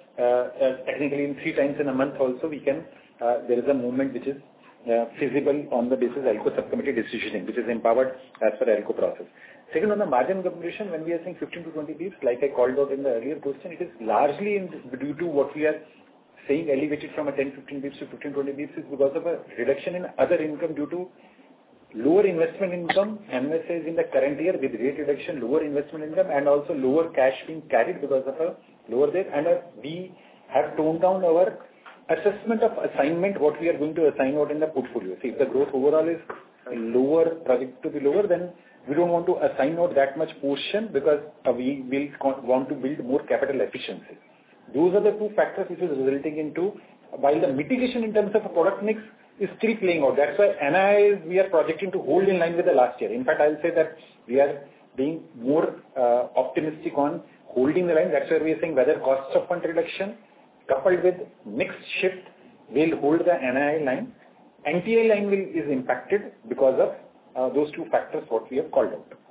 it's technically in 3 times in a month also we can, there is a movement which is feasible on the basis ALCO subcommittee decisioning, which is empowered as per ALCO process. Second, on the margin compression, when we are saying 15 to 20 basis, like I called out in the earlier question, it is largely due to what we are saying elevated from a 10-15 basis to 15-20 basis is because of a reduction in other income due to lower investment income, MSAs in the current year with rate reduction, lower investment income, and also lower cash being carried because of a lower rate. And we have toned down our assessment of assignment, what we are going to assign out in the portfolio. See, if the growth overall is lower, project to be lower, then we don't want to assign out that much portion because we will want to build more capital efficiency. Those are the two factors which is resulting into, while the mitigation in terms of a product mix is still playing out. That's why NII we are projecting to hold in line with the last year. In fact, I'll say that we are being more optimistic on holding the line. That's why we are saying whether cost of fund reduction coupled with mix shift will hold the NII line. NTI line is impacted because of those two factors what we have called out.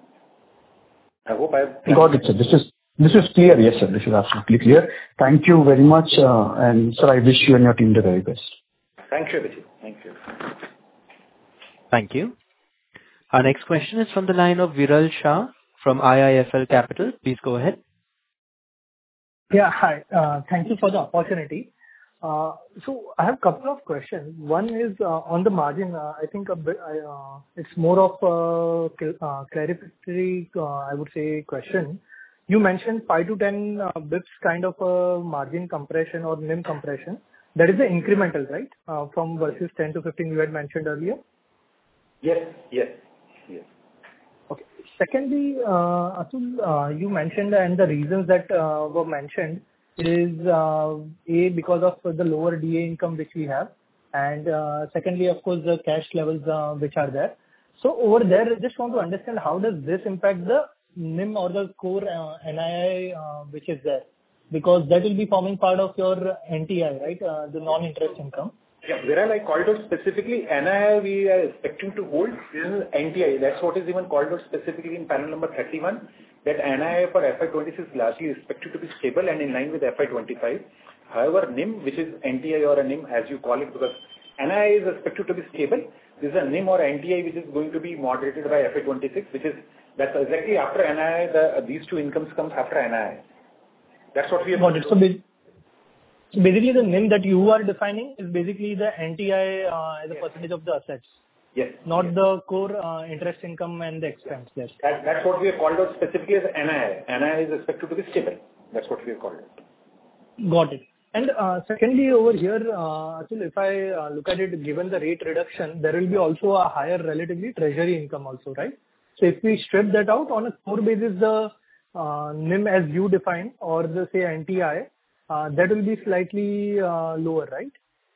I hope I have... Got it, sir. This is clear. Yes, sir. This is absolutely clear. Thank you very much. And sir, I wish you and your team the very best. Thank you, Abhijit. Thank you. Thank you. Our next question is from the line of Viral Shah from IIFL Capital. Please go ahead. Yeah, hi. Thank you for the opportunity. So I have a couple of questions. One is on the margin. I think it's more of a clarificatory, I would say, question. You mentioned 5 to 10 bips kind of a margin compression or NIM compression. That is the incremental, right? From versus 10 to 15 you had mentioned earlier? Yes. Okay. Secondly, Atul, you mentioned, and the reasons that were mentioned is because of the lower DA income which we have, and secondly, of course, the cash levels which are there. So over there, I just want to understand how does this impact the NIM or the core NII which is there? Because that will be forming part of your NTI, right? The non-interest income. Yeah, Viral, I called out specifically NII we are expecting to hold. This is NTI. That's what is even called out specifically in panel number 31, that NII for FY26 is largely expected to be stable and in line with FY25. However, NIM, which is NTI or a NIM as you call it, because NII is expected to be stable. This is a NIM or NTI which is going to be moderated by FY26, that's exactly after NII, these two incomes comes after NII. That's what we have. Got it. So basically the NIM that you are defining is basically the NTI as a percentage of the assets. Yes. Not the core interest income and the expense there. That's what we have called out specifically as NII. NII is expected to be stable. That's what we have called it. Got it. And secondly, over here, Atul, if I look at it, given the rate reduction, there will be also a higher relatively treasury income also, right? So if we strip that out on a core basis, the NIM as you define or the say NTI, that will be slightly lower, right?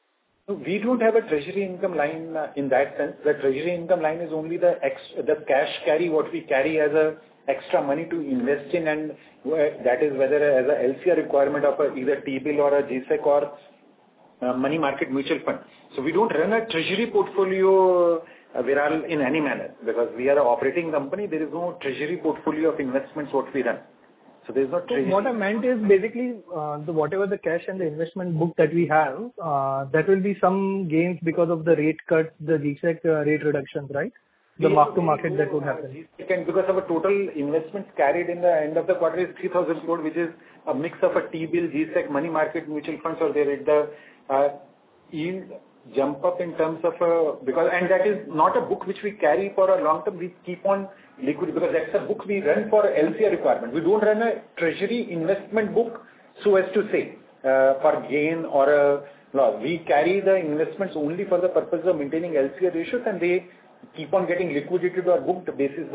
We don't have a treasury income line in that sense. The treasury income line is only the cash carry, what we carry as a extra money to invest in, and that is whether as a LCR requirement of either T-bill or a GSEC or money market mutual fund. So we don't run a treasury portfolio, Viral, in any manner, because we are an operating company. There is no treasury portfolio of investments what we run. So there is no treasury. So what I meant is basically whatever the cash and the investment book that we have, that will be some gains because of the rate cut, the GSEC rate reductions, right? the mark to market that would happen. Because our total investments carried in the end of the quarter is 3,000 crore, which is a mix of a T-bill, G-Sec, money market, mutual funds are there. The yield jump up in terms of and that is not a book which we carry for a long term. We keep on liquid because that's a book we run for LCR requirement. We don't run a treasury investment book so as to say for gain or a loss. We carry the investments only for the purpose of maintaining LCR ratios, and they keep on getting liquidated or booked basis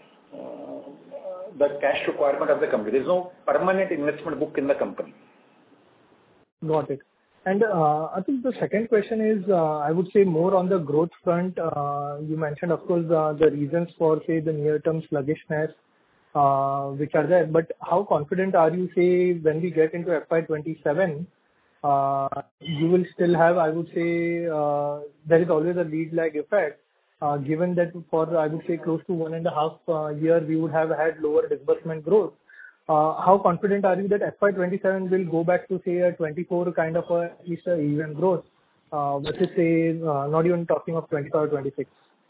the cash requirement of the company. There is no permanent investment book in the company. Got it. And I think the second question is, I would say more on the growth front. You mentioned, of course, the reasons for, say, the near-term sluggishness, which are there. But how confident are you, say, when we get into FY27, you will still have, I would say, there is always a lead lag effect, given that for, I would say, close to 1.5 year, we would have had lower disbursement growth. How confident are you that FY27 will go back to, say, a 24 kind of at least a even growth, versus, say, not even talking of 25 or 26?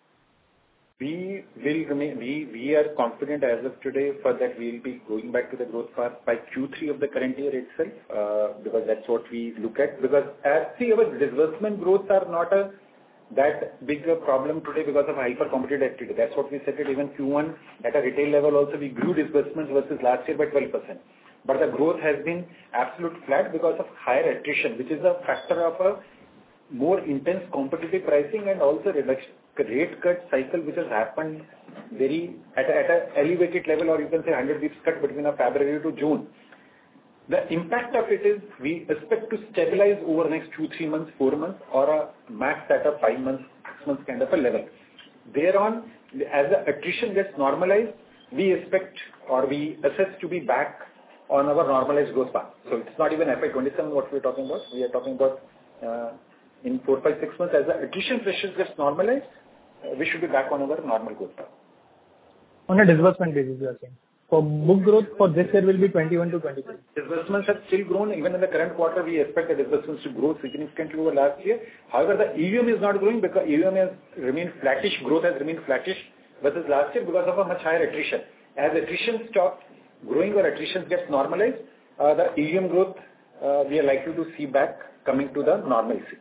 We will remain. We are confident as of today for that we will be going back to the growth path by Q3 of the current year itself, because that's what we look at. Because as our disbursement growths are not that big a problem today because of hyper competitive activity. That's what we said it even Q1 at a retail level also we grew disbursements versus last year by 12%. But the growth has been absolute flat because of higher attrition, which is a factor of a more intense competitive pricing and also rate cut cycle which has happened very at a elevated level, or you can say 100 basis cut between February to June. The impact of it is we expect to stabilize over the next 2-3 months, 4 months, or a max at a 5 months, 6 months kind of a level. Thereon, as the attrition gets normalized, we expect or we assess to be back on our normalized growth path. So it's not even FY27 what we're talking about. We are talking about in 4, 5, 6 months as the attrition pressures gets normalized, we should be back on our normal growth path. On a disbursement basis, you are saying? For book growth for this year will be 21 to 23. Disbursements have still grown. Even in the current quarter, we expect the disbursements to grow significantly over last year. However, the AUM is not growing because AUM has remained flattish. Growth has remained flattish versus last year because of a much higher attrition. As attrition stops growing or attrition gets normalized, the AUM growth we are likely to see back coming to the normalcy.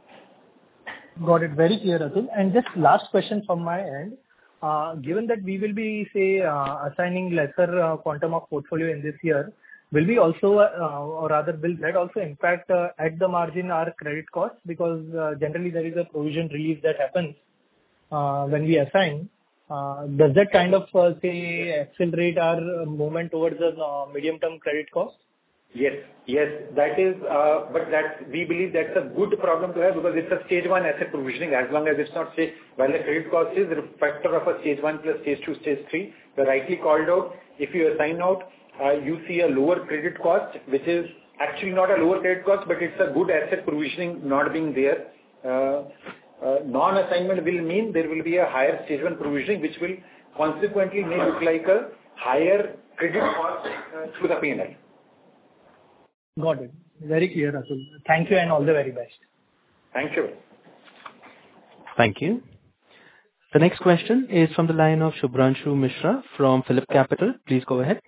Got it. Very clear, Atul. And just last question from my end. Given that we will be, say, assigning lesser quantum of portfolio in this year, will we also, or rather, will that also impact at the margin our credit costs? Because generally there is a provision release that happens when we assign. Does that kind of, say, accelerate our movement towards the medium-term credit cost? Yes, that is, but that we believe that's a good problem to have because it's a stage 1 asset provisioning as long as it's not say, while the credit cost is a factor of a stage 1 plus stage 2, stage 3, the rightly called out, if you assign out, you see a lower credit cost, which is actually not a lower credit cost, but it's a good asset provisioning not being there. Non-assignment will mean there will be a higher stage 1 provisioning, which will consequently may look like a higher credit cost through the P&L. Got it. Very clear, Atul. Thank you and all the very best. Thank you. Thank you. The next question is from the line of Shubhranshu Mishra from PhillipCapital. Please go ahead.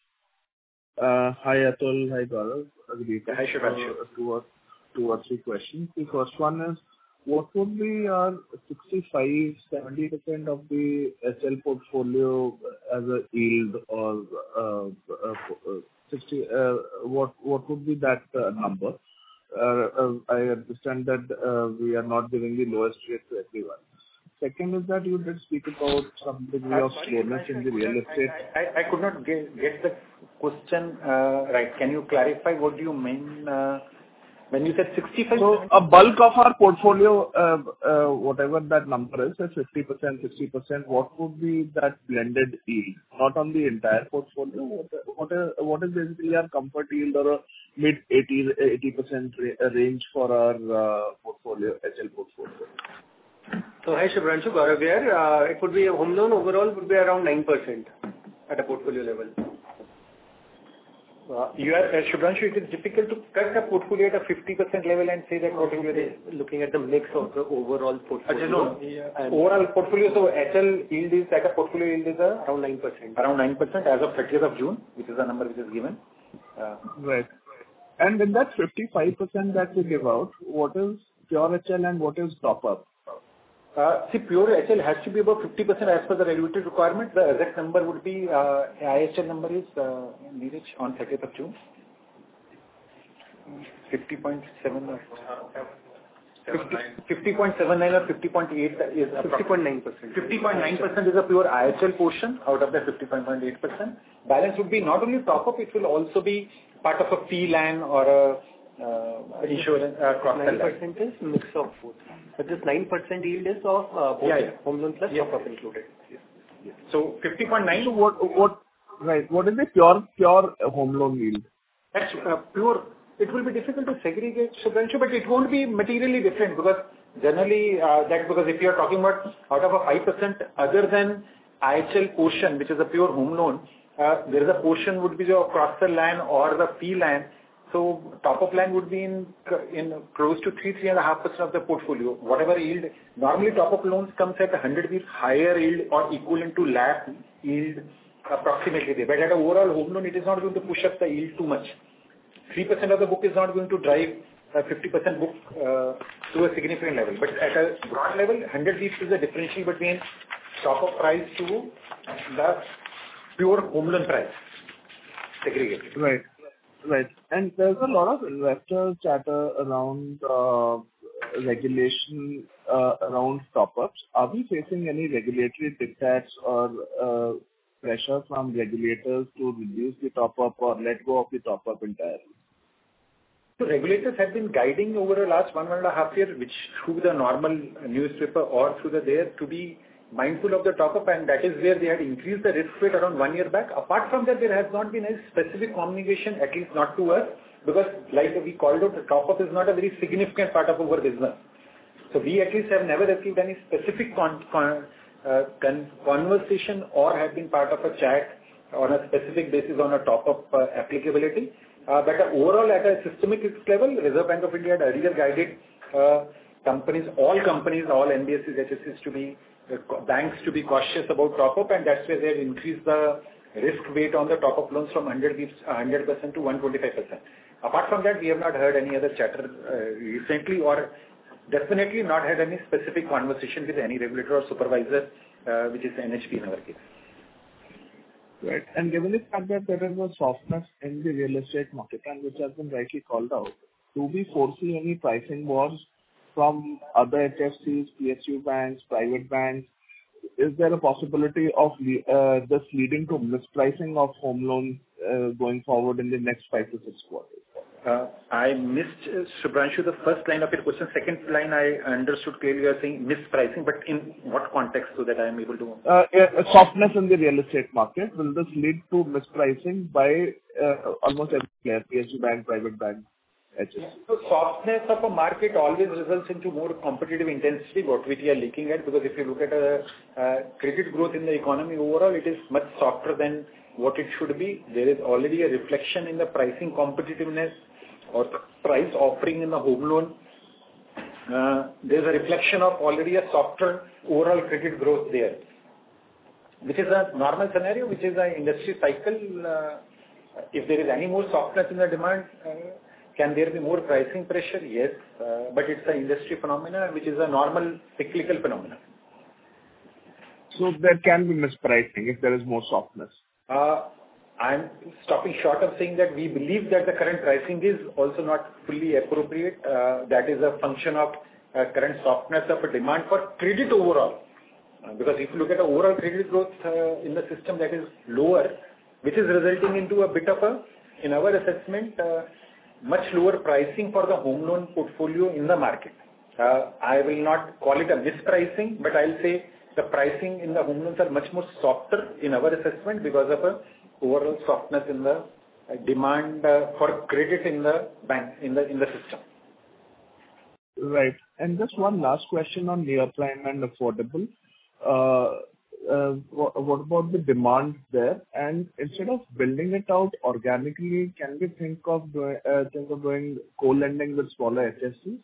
Hi, Atul. Hi, Gaurav. Hi, Shubhranshu. Two or three questions. The first one is, what would be our 65-70% of the HL portfolio as a yield or 60? What would be that number? I understand that we are not giving the lowest rate to everyone. Second is that you did speak about some degree of slowness in the real estate. I could not get the question right. Can you clarify what do you mean when you said 65? So a bulk of our portfolio, whatever that number is, 50%, 60%, what would be that blended yield? Not on the entire portfolio. What is basically our comfort yield or a mid-80% range for our portfolio, HL portfolio? So hi Shubhranshu, Gaurav here. It would be a home loan overall would be around 9% at a portfolio level. Shubhranshu, it is difficult to cut the portfolio at a 50% level and say that portfolio is looking at the mix of the overall portfolio. Overall portfolio, so HL yield is like a portfolio yield is around 9%. Around 9% as of 30th of June, which is the number which is given. Right. And in that 55% that you give out, what is pure HL and what is top up? See, pure HL has to be about 50% as per the regulatory requirement. The exact number would be, IHL number is, Neeraj, on 30th of June. 50.7 or 50.79 or 50.8 is 50.9%. 50.9% is a pure IHL portion out of the 50.8%. Balance would be not only top up, it will also be part of a P-LAN or a insurance cross-sell. 9% is mix of both. But this 9% yield is of both home loan plus top up included. Yes. So 50.9. So what is the pure home loan yield? That's pure. It will be difficult to segregate, Shubhranshu, but it won't be materially different because generally because if you are talking about out of a 5% other than IHL portion, which is a pure home loan, there is a portion would be the cross-sell LAN or the P-LAN. So top-up line would be in close to 3.5% of the portfolio. Whatever yield, normally top-up loans comes at 100 basis higher yield or equivalent to LAP yield approximately there. But at an overall home loan, it is not going to push up the yield too much. 3% of the book is not going to drive a 50% book to a significant level. But at a broad level, 100 basis is the differential between top-up price to the pure home loan price segregated. Right. Right. And there's a lot of investor chatter around regulation around top-ups. Are we facing any regulatory diktats or pressure from regulators to reduce the top-up or let go of the top-up entirely? So regulators have been guiding over the last 1.5 years, which through the normal newspaper or through the there to be mindful of the top-up, and that is where they had increased the risk weight around 1 year back. Apart from that, there has not been any specific communication, at least not to us, because like we called out, the top-up is not a very significant part of our business. So we at least have never received any specific conversation or have been part of a chat on a specific basis on a top-up applicability. But overall at a systemic risk level, Reserve Bank of India had earlier guided all NBFCs, HFCs to be banks to be cautious about top-up, and that's where they have increased the risk weight on the top-up loans from 100% to 125%. Apart from that, we have not heard any other chatter recently, or definitely not had any specific conversation with any regulator or supervisor, which is NHB in our case. Right. And given the fact that there is a softness in the real estate market, and which has been rightly called out, do we foresee any pricing wars from other HFCs, PSU banks, private banks? Is there a possibility of this leading to mispricing of home loans going forward in the next 5 to 6 quarters? I missed, Shubhranshu, the first line of your question. Second line, I understood clearly you are saying mispricing, but in what context so that I am able to... softness in the real estate market. Will this lead to mispricing by almost every player, PSU bank, private bank, HFC? So softness of a market always results into more competitive intensity, what we are looking at, because if you look at credit growth in the economy overall, it is much softer than what it should be. There is already a reflection in the pricing competitiveness or price offering in the home loan. There's a reflection of already a softer overall credit growth there, which is a normal scenario, which is an industry cycle. If there is any more softness in the demand, can there be more pricing pressure? Yes, but it's an industry phenomena, which is a normal cyclical phenomenon. So there can be mispricing if there is more softness. I'm stopping short of saying that we believe that the current pricing is also not fully appropriate. That is a function of current softness of a demand for credit overall. Because if you look at the overall credit growth in the system, that is lower, which is resulting into a bit of a, in our assessment, much lower pricing for the home loan portfolio in the market. I will not call it a mispricing, but I'll say the pricing in the home loans are much more softer in our assessment because of a overall softness in the demand for credit in the bank, in the system. Right. And just one last question on near prime and affordable. what about the demand there? And instead of building it out organically, can we think of doing co-lending with smaller HFCs?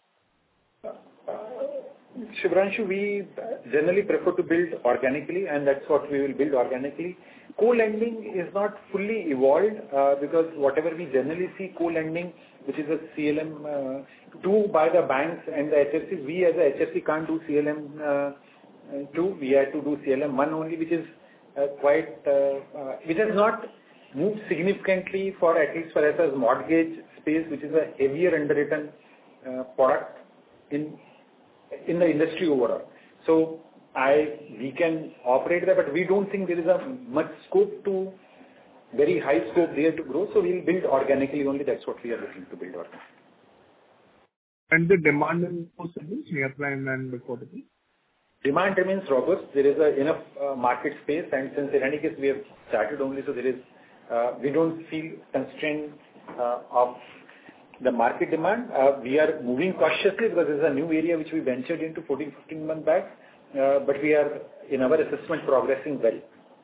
Shubhranshu, we generally prefer to build organically, and that's what we will build organically. Co-lending is not fully evolved because whatever we generally see co-lending, which is a CLM 2 by the banks and the HFCs, we as a HFC can't do CLM 2. We had to do CLM 1 only, which is which has not moved significantly for at least for us as mortgage space, which is a heavier underwritten product in the industry overall. So we can operate there, but we don't think there is a much scope to very high scope there to grow. So we'll build organically only. That's what we are looking to build organically. And the demand in those segments, near prime and affordable? Demand remains robust. There is enough market space, and since in any case we have started only, so there is we don't feel constraint of the market demand. We are moving cautiously because this is a new area which we ventured into 14-15 months back, but we are in our assessment progressing well.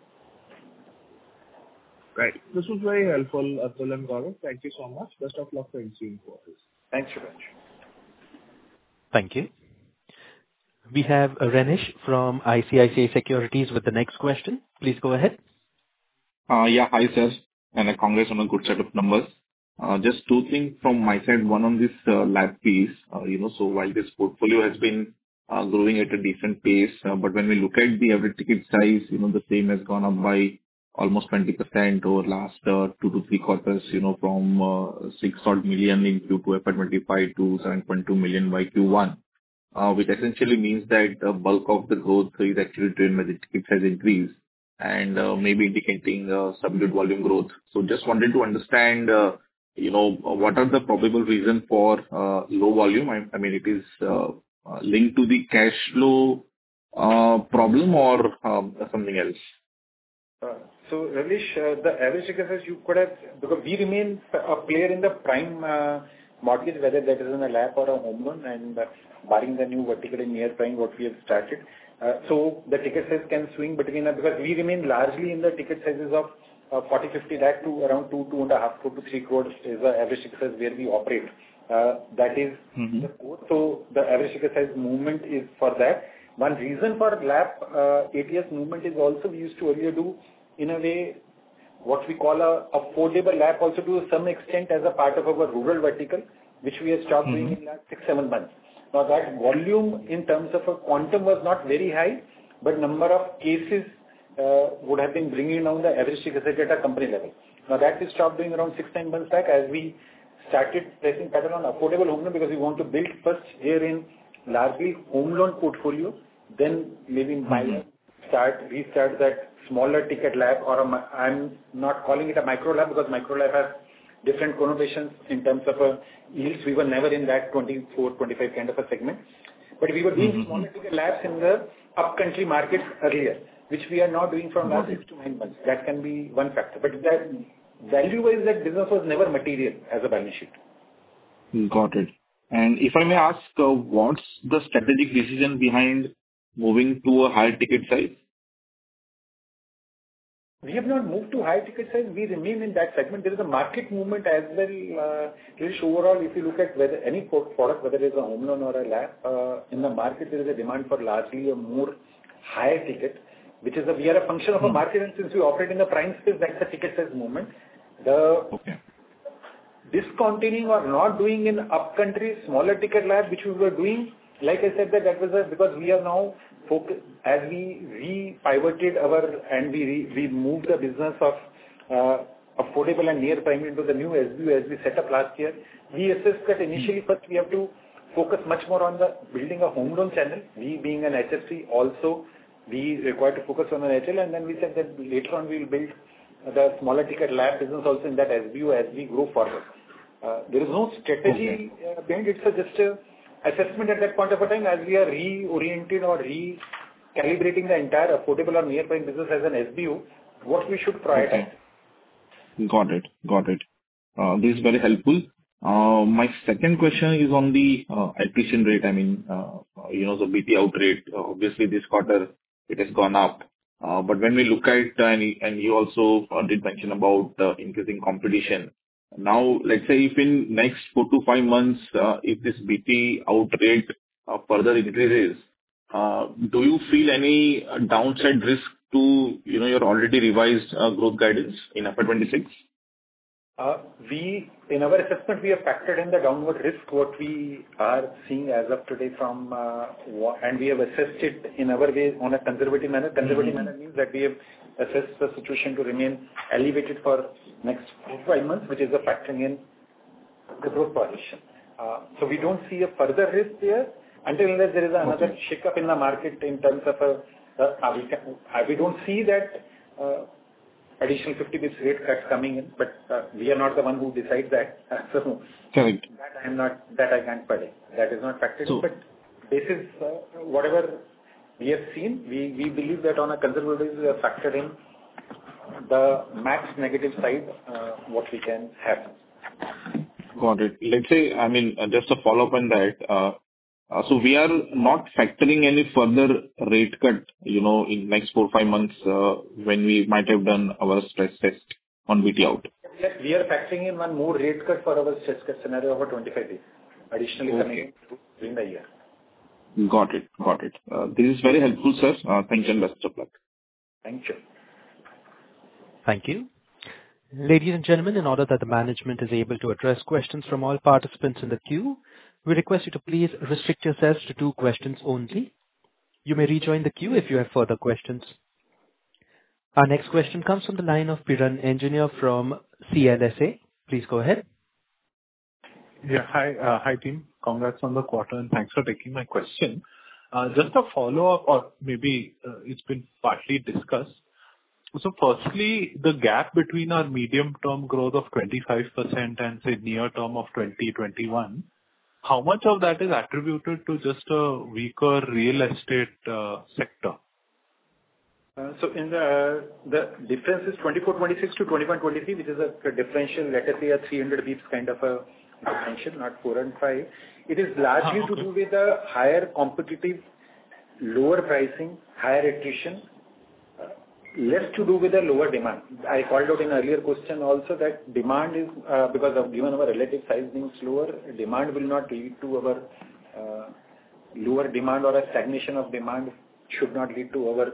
Right. This was very helpful, Atul and Gaurav. Thank you so much. Best of luck for ensuing quarters. Thanks, Shubhranshu. Thank you. We have Renish from ICICI Securities with the next question. Please go ahead. Yeah, hi sir, and congrats on a good set of numbers. Just two things from my side. One on this lab piece, so while this portfolio has been growing at a decent pace, but when we look at the average ticket size, the same has gone up by almost 20% over last 2 to 3 quarters, from 6 odd million in Q2 FY25 to 7.2 million by Q1, which essentially means that the bulk of the growth is actually driven by the ticket size increase and maybe indicating subdued volume growth. So just wanted to understand, what are the probable reasons for low volume? I mean, it is linked to the cash flow problem or something else? So, Ravish, the average ticket size you could have, because we remain a player in the prime mortgage, whether that is in a LAP or a home loan, and barring the new vertical in near prime, what we have started. So the ticket size can swing between, because we remain largely in the ticket sizes of 40-50 lakh to around 2.5 crore to 3 crores is the average ticket size where we operate. That is the core. So the average ticket size movement is for that. One reason for LAP ATS movement is also we used to earlier do in a way what we call a affordable LAP also to some extent as a part of our rural vertical, which we have stopped doing in last 6-7 months. Now that volume in terms of a quantum was not very high, but number of cases would have been bringing down the average ticket size at a company level. Now that we stopped doing around 6-9 months back as we started pressing pattern on affordable home loan because we want to build first here in largely home loan portfolio, then maybe restart that smaller ticket LAP, or I'm not calling it a micro LAP because micro LAP has different connotations in terms of yields. We were never in that 24-25 kind of a segment, but we were doing smaller ticket LAPs in the upcountry markets earlier, which we are now doing from last 6 to 9 months. That can be one factor, but that value-wise, that business was never material as a balance sheet. Got it. And if I may ask, what's the strategic decision behind moving to a higher ticket size? We have not moved to high ticket size. We remain in that segment. There is a market movement as well. Overall, if you look at whether any product, whether it is a home loan or a LAP, in the market, there is a demand for largely a more higher ticket, which is we are a function of a market, and since we operate in the prime space, that's a ticket size movement. Discontinuing or not doing in upcountry smaller ticket LAP, which we were doing, like I said, that was because we are now focused as we pivoted and we moved the business of affordable and near prime into the new SBU as we set up last year. We assessed that initially first we have to focus much more on the building a home loan channel. We being an HFC also, we require to focus on an HL, and then we said that later on we will build the smaller ticket LAP business also in that SBU as we grow forward. There is no strategy behind it. It's just a assessment at that point of a time as we are reoriented or recalibrating the entire affordable or near prime business as an SBU, what we should prioritize. Got it. This is very helpful. My second question is on the attrition rate. I mean, the BT out rate, obviously this quarter it has gone up. But when we look at, and you also did mention about increasing competition. Now, let's say if in next 4 to 5 months, if this BT out rate further increases, do you feel any downside risk to, your already revised growth guidance in FY 26? In our assessment, we have factored in the downward risk, what we are seeing as of today and we have assessed it in our way on a conservative manner. Conservative manner means that we have assessed the situation to remain elevated for next 4 to 5 months, which is a factoring in the growth position. So we don't see a further risk there until unless there is another shake-up in the market in terms of we don't see that additional 50 basis rate cuts coming in, but we are not the one who decides that. So correct. That I can't predict. That is not factored in, but this is whatever we have seen. We believe that on a conservative basis, we have factored in the max negative side, what we can have. Got it. Let's say, just a follow-up on that. So we are not factoring any further rate cut, in next 4 or 5 months, when we might have done our stress test on BT out. Yes, we are factoring in one more rate cut for our stress cut scenario over 25 days, additionally coming during the year. Got it. This is very helpful, sir. Thank you and best of luck. Thank you. Thank you. Ladies and gentlemen, in order that the management is able to address questions from all participants in the queue, we request you to please restrict yourselves to 2 questions only. You may rejoin the queue if you have further questions. Our next question comes from the line of Piran Engineer from CLSA. Please go ahead. Yeah, hi team. Congrats on the quarter and thanks for taking my question. Just a follow-up, or maybe it's been partly discussed. So firstly, the gap between our medium-term growth of 25% and say near-term of 2021, how much of that is attributed to just a weaker real estate sector? So in the difference is 24-26 to 21-23, which is a differential, let us say a 300 beeps kind of a differential, not 4 and 5. It is largely to do with a higher competitive, lower pricing, higher attrition, less to do with the lower demand. I called out in earlier question also that demand is, because of given our relative size being slower, demand will not lead to our lower demand, or a stagnation of demand would not have led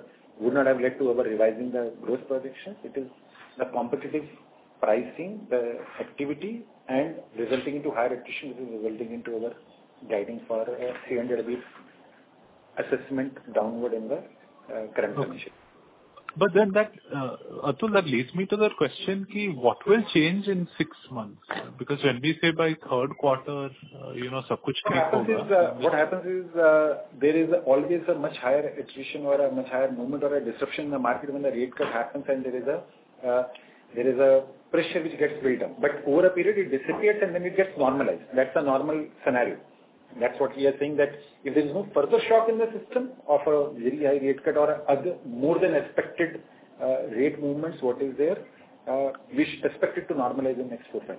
to our revising the growth projections. It is the competitive pricing, the activity, and resulting into higher attrition, which is resulting into our guiding for 300 basis assessment downward in the current condition. But then Atul, that leads me to the question, what will change in 6 months? Because when we say by third quarter, sab kuch ठीक होगा. What happens is there is always a much higher attrition or a much higher movement or a disruption in the market when the rate cut happens, and there is a pressure which gets built up. But over a period it disappears and then it gets normalized. That's a normal scenario. That's what we are saying, that if there is no further shock in the system of a very high rate cut or other more than expected rate movements, what is there, we should expect it to normalize in next 4 months.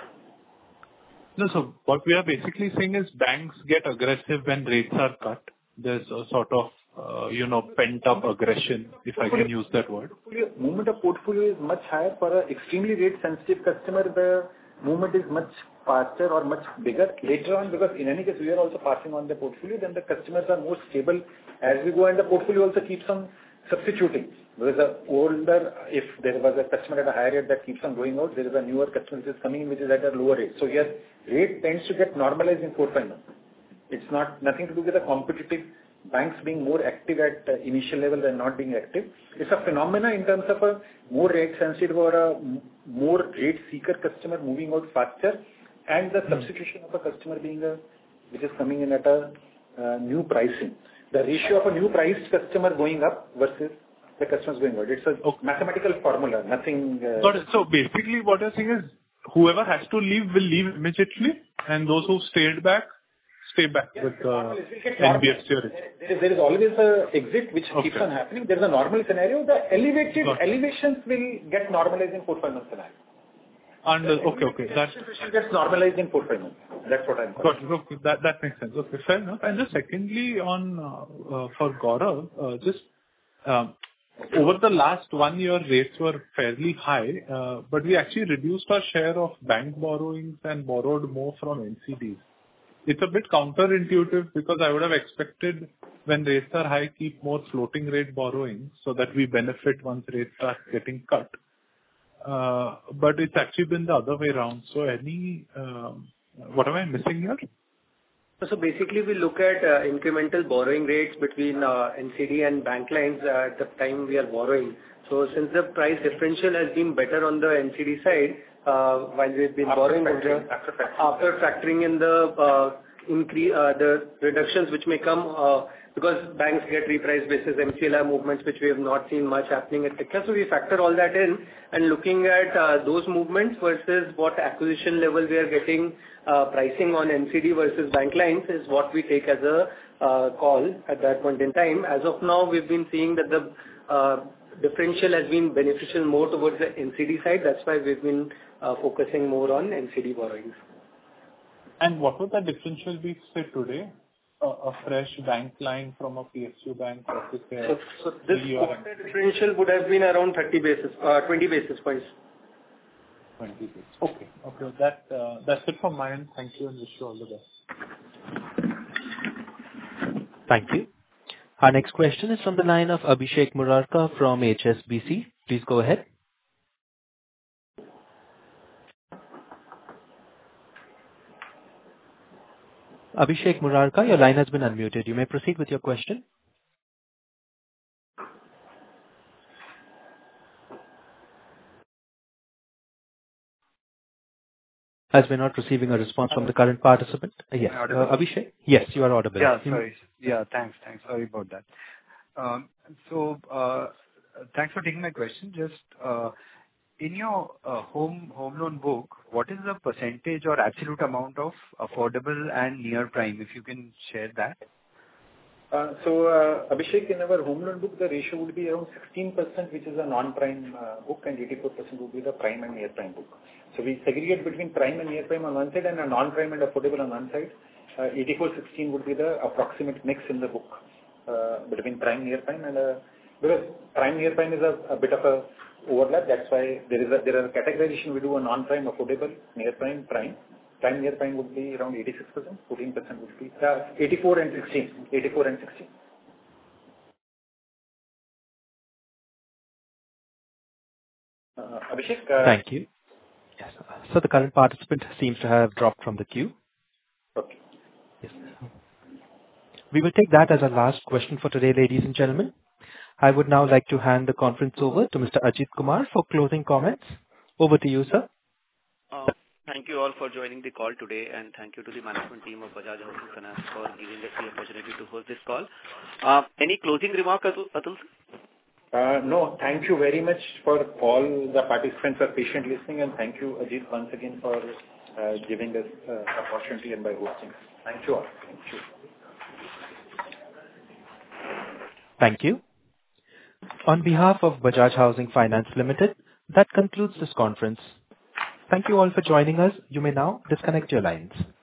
No, so what we are basically saying is banks get aggressive when rates are cut. There's a sort of, pent-up aggression, if I can use that word. Movement of portfolio is much higher. For an extremely rate-sensitive customer, the movement is much faster or much bigger later on, because in any case, we are also passing on the portfolio, then the customers are more stable as we go, and the portfolio also keeps on substituting. There is if there was a customer at a higher rate that keeps on going out, there is a newer customer which is coming in, which is at a lower rate. So yes, rate tends to get normalized in 4 or 5 months. It's nothing to do with the competitive banks being more active at initial level than not being active. It's a phenomena in terms of a more rate sensitive or a more rate seeker customer moving out faster, and the substitution of a customer which is coming in at a new pricing. The ratio of a new priced customer going up versus the customers going out. It's a mathematical formula, nothing. Got it. So basically what you're saying is whoever has to leave will leave immediately, and those who stayed back, stay back with NBFC. There is always an exit which keeps on happening. There is a normal scenario. The elevations will get normalized in 4 or 5 months scenario. Okay. That gets normalized in 4 or 5 months. That's what I'm got it. Okay, that makes sense. Okay, fair enough. And just secondly, for Gaurav, over the last 1 year, rates were fairly high, but we actually reduced our share of bank borrowings and borrowed more from NCDs. It's a bit counterintuitive because I would have expected when rates are high, keep more floating rate borrowing so that we benefit once rates are getting cut. But it's actually been the other way around. So what am I missing here? So basically, we look at incremental borrowing rates between NCD and bank lines at the time we are borrowing. So since the price differential has been better on the NCD side, while we've been borrowing after factoring in the reductions which may come because banks get repriced basis MCLR movements, which we have not seen much happening, etc. So we factor all that in, and looking at those movements versus what acquisition level we are getting pricing on NCD versus bank lines is what we take as a call at that point in time. As of now, we've been seeing that the differential has been beneficial more towards the NCD side. That's why we've been focusing more on NCD borrowings. And what would the differential be, say, today? A fresh bank line from a PSU bank versus so this quarter differential would have been around 20 basis points. 20 basis. Okay. That's it from my end. Thank you and wish you all the best. Thank you. Our next question is from the line of Abhishek Murarka from HSBC. Please go ahead. Abhishek Murarka, your line has been unmuted. You may proceed with your question. As we're not receiving a response from the current participant. Yes. Abhishek? Yes, you are audible. Yeah, sorry. Yeah, thanks. Sorry about that. Thanks for taking my question. Just in your home loan book, what is the percentage or absolute amount of affordable and near prime, if you can share that? Abhishek, in our home loan book, the ratio would be around 16%, which is a non-prime book, and 84% would be the prime and near prime book. So we segregate between prime and near prime on one side and a non-prime and affordable on one side. 84-16 would be the approximate mix in the book between prime, near prime, and because prime, near prime is a bit of a overlap. That's why there is a categorization. We do a non-prime, affordable, near prime, prime. Prime, near prime would be around 86%. 14% would be 84 and 16. 84 and 16. Abhishek. Thank you. Yes. So the current participant seems to have dropped from the queue. Okay. Yes. We will take that as our last question for today, ladies and gentlemen. I would now like to hand the conference over to Mr. Ajit Kumar for closing comments. Over to you, sir. Thank you all for joining the call today, and thank you to the management team of Bajaj Housing Finance for giving us the opportunity to host this call. Any closing remark, Atul? No, thank you very much for all the participants for patient listening, and thank you, Ajit, once again for giving us the opportunity and by hosting. Thank you all. Thank you. Thank you. On behalf of Bajaj Housing Finance Limited, that concludes this conference. Thank you all for joining us. You may now disconnect your lines.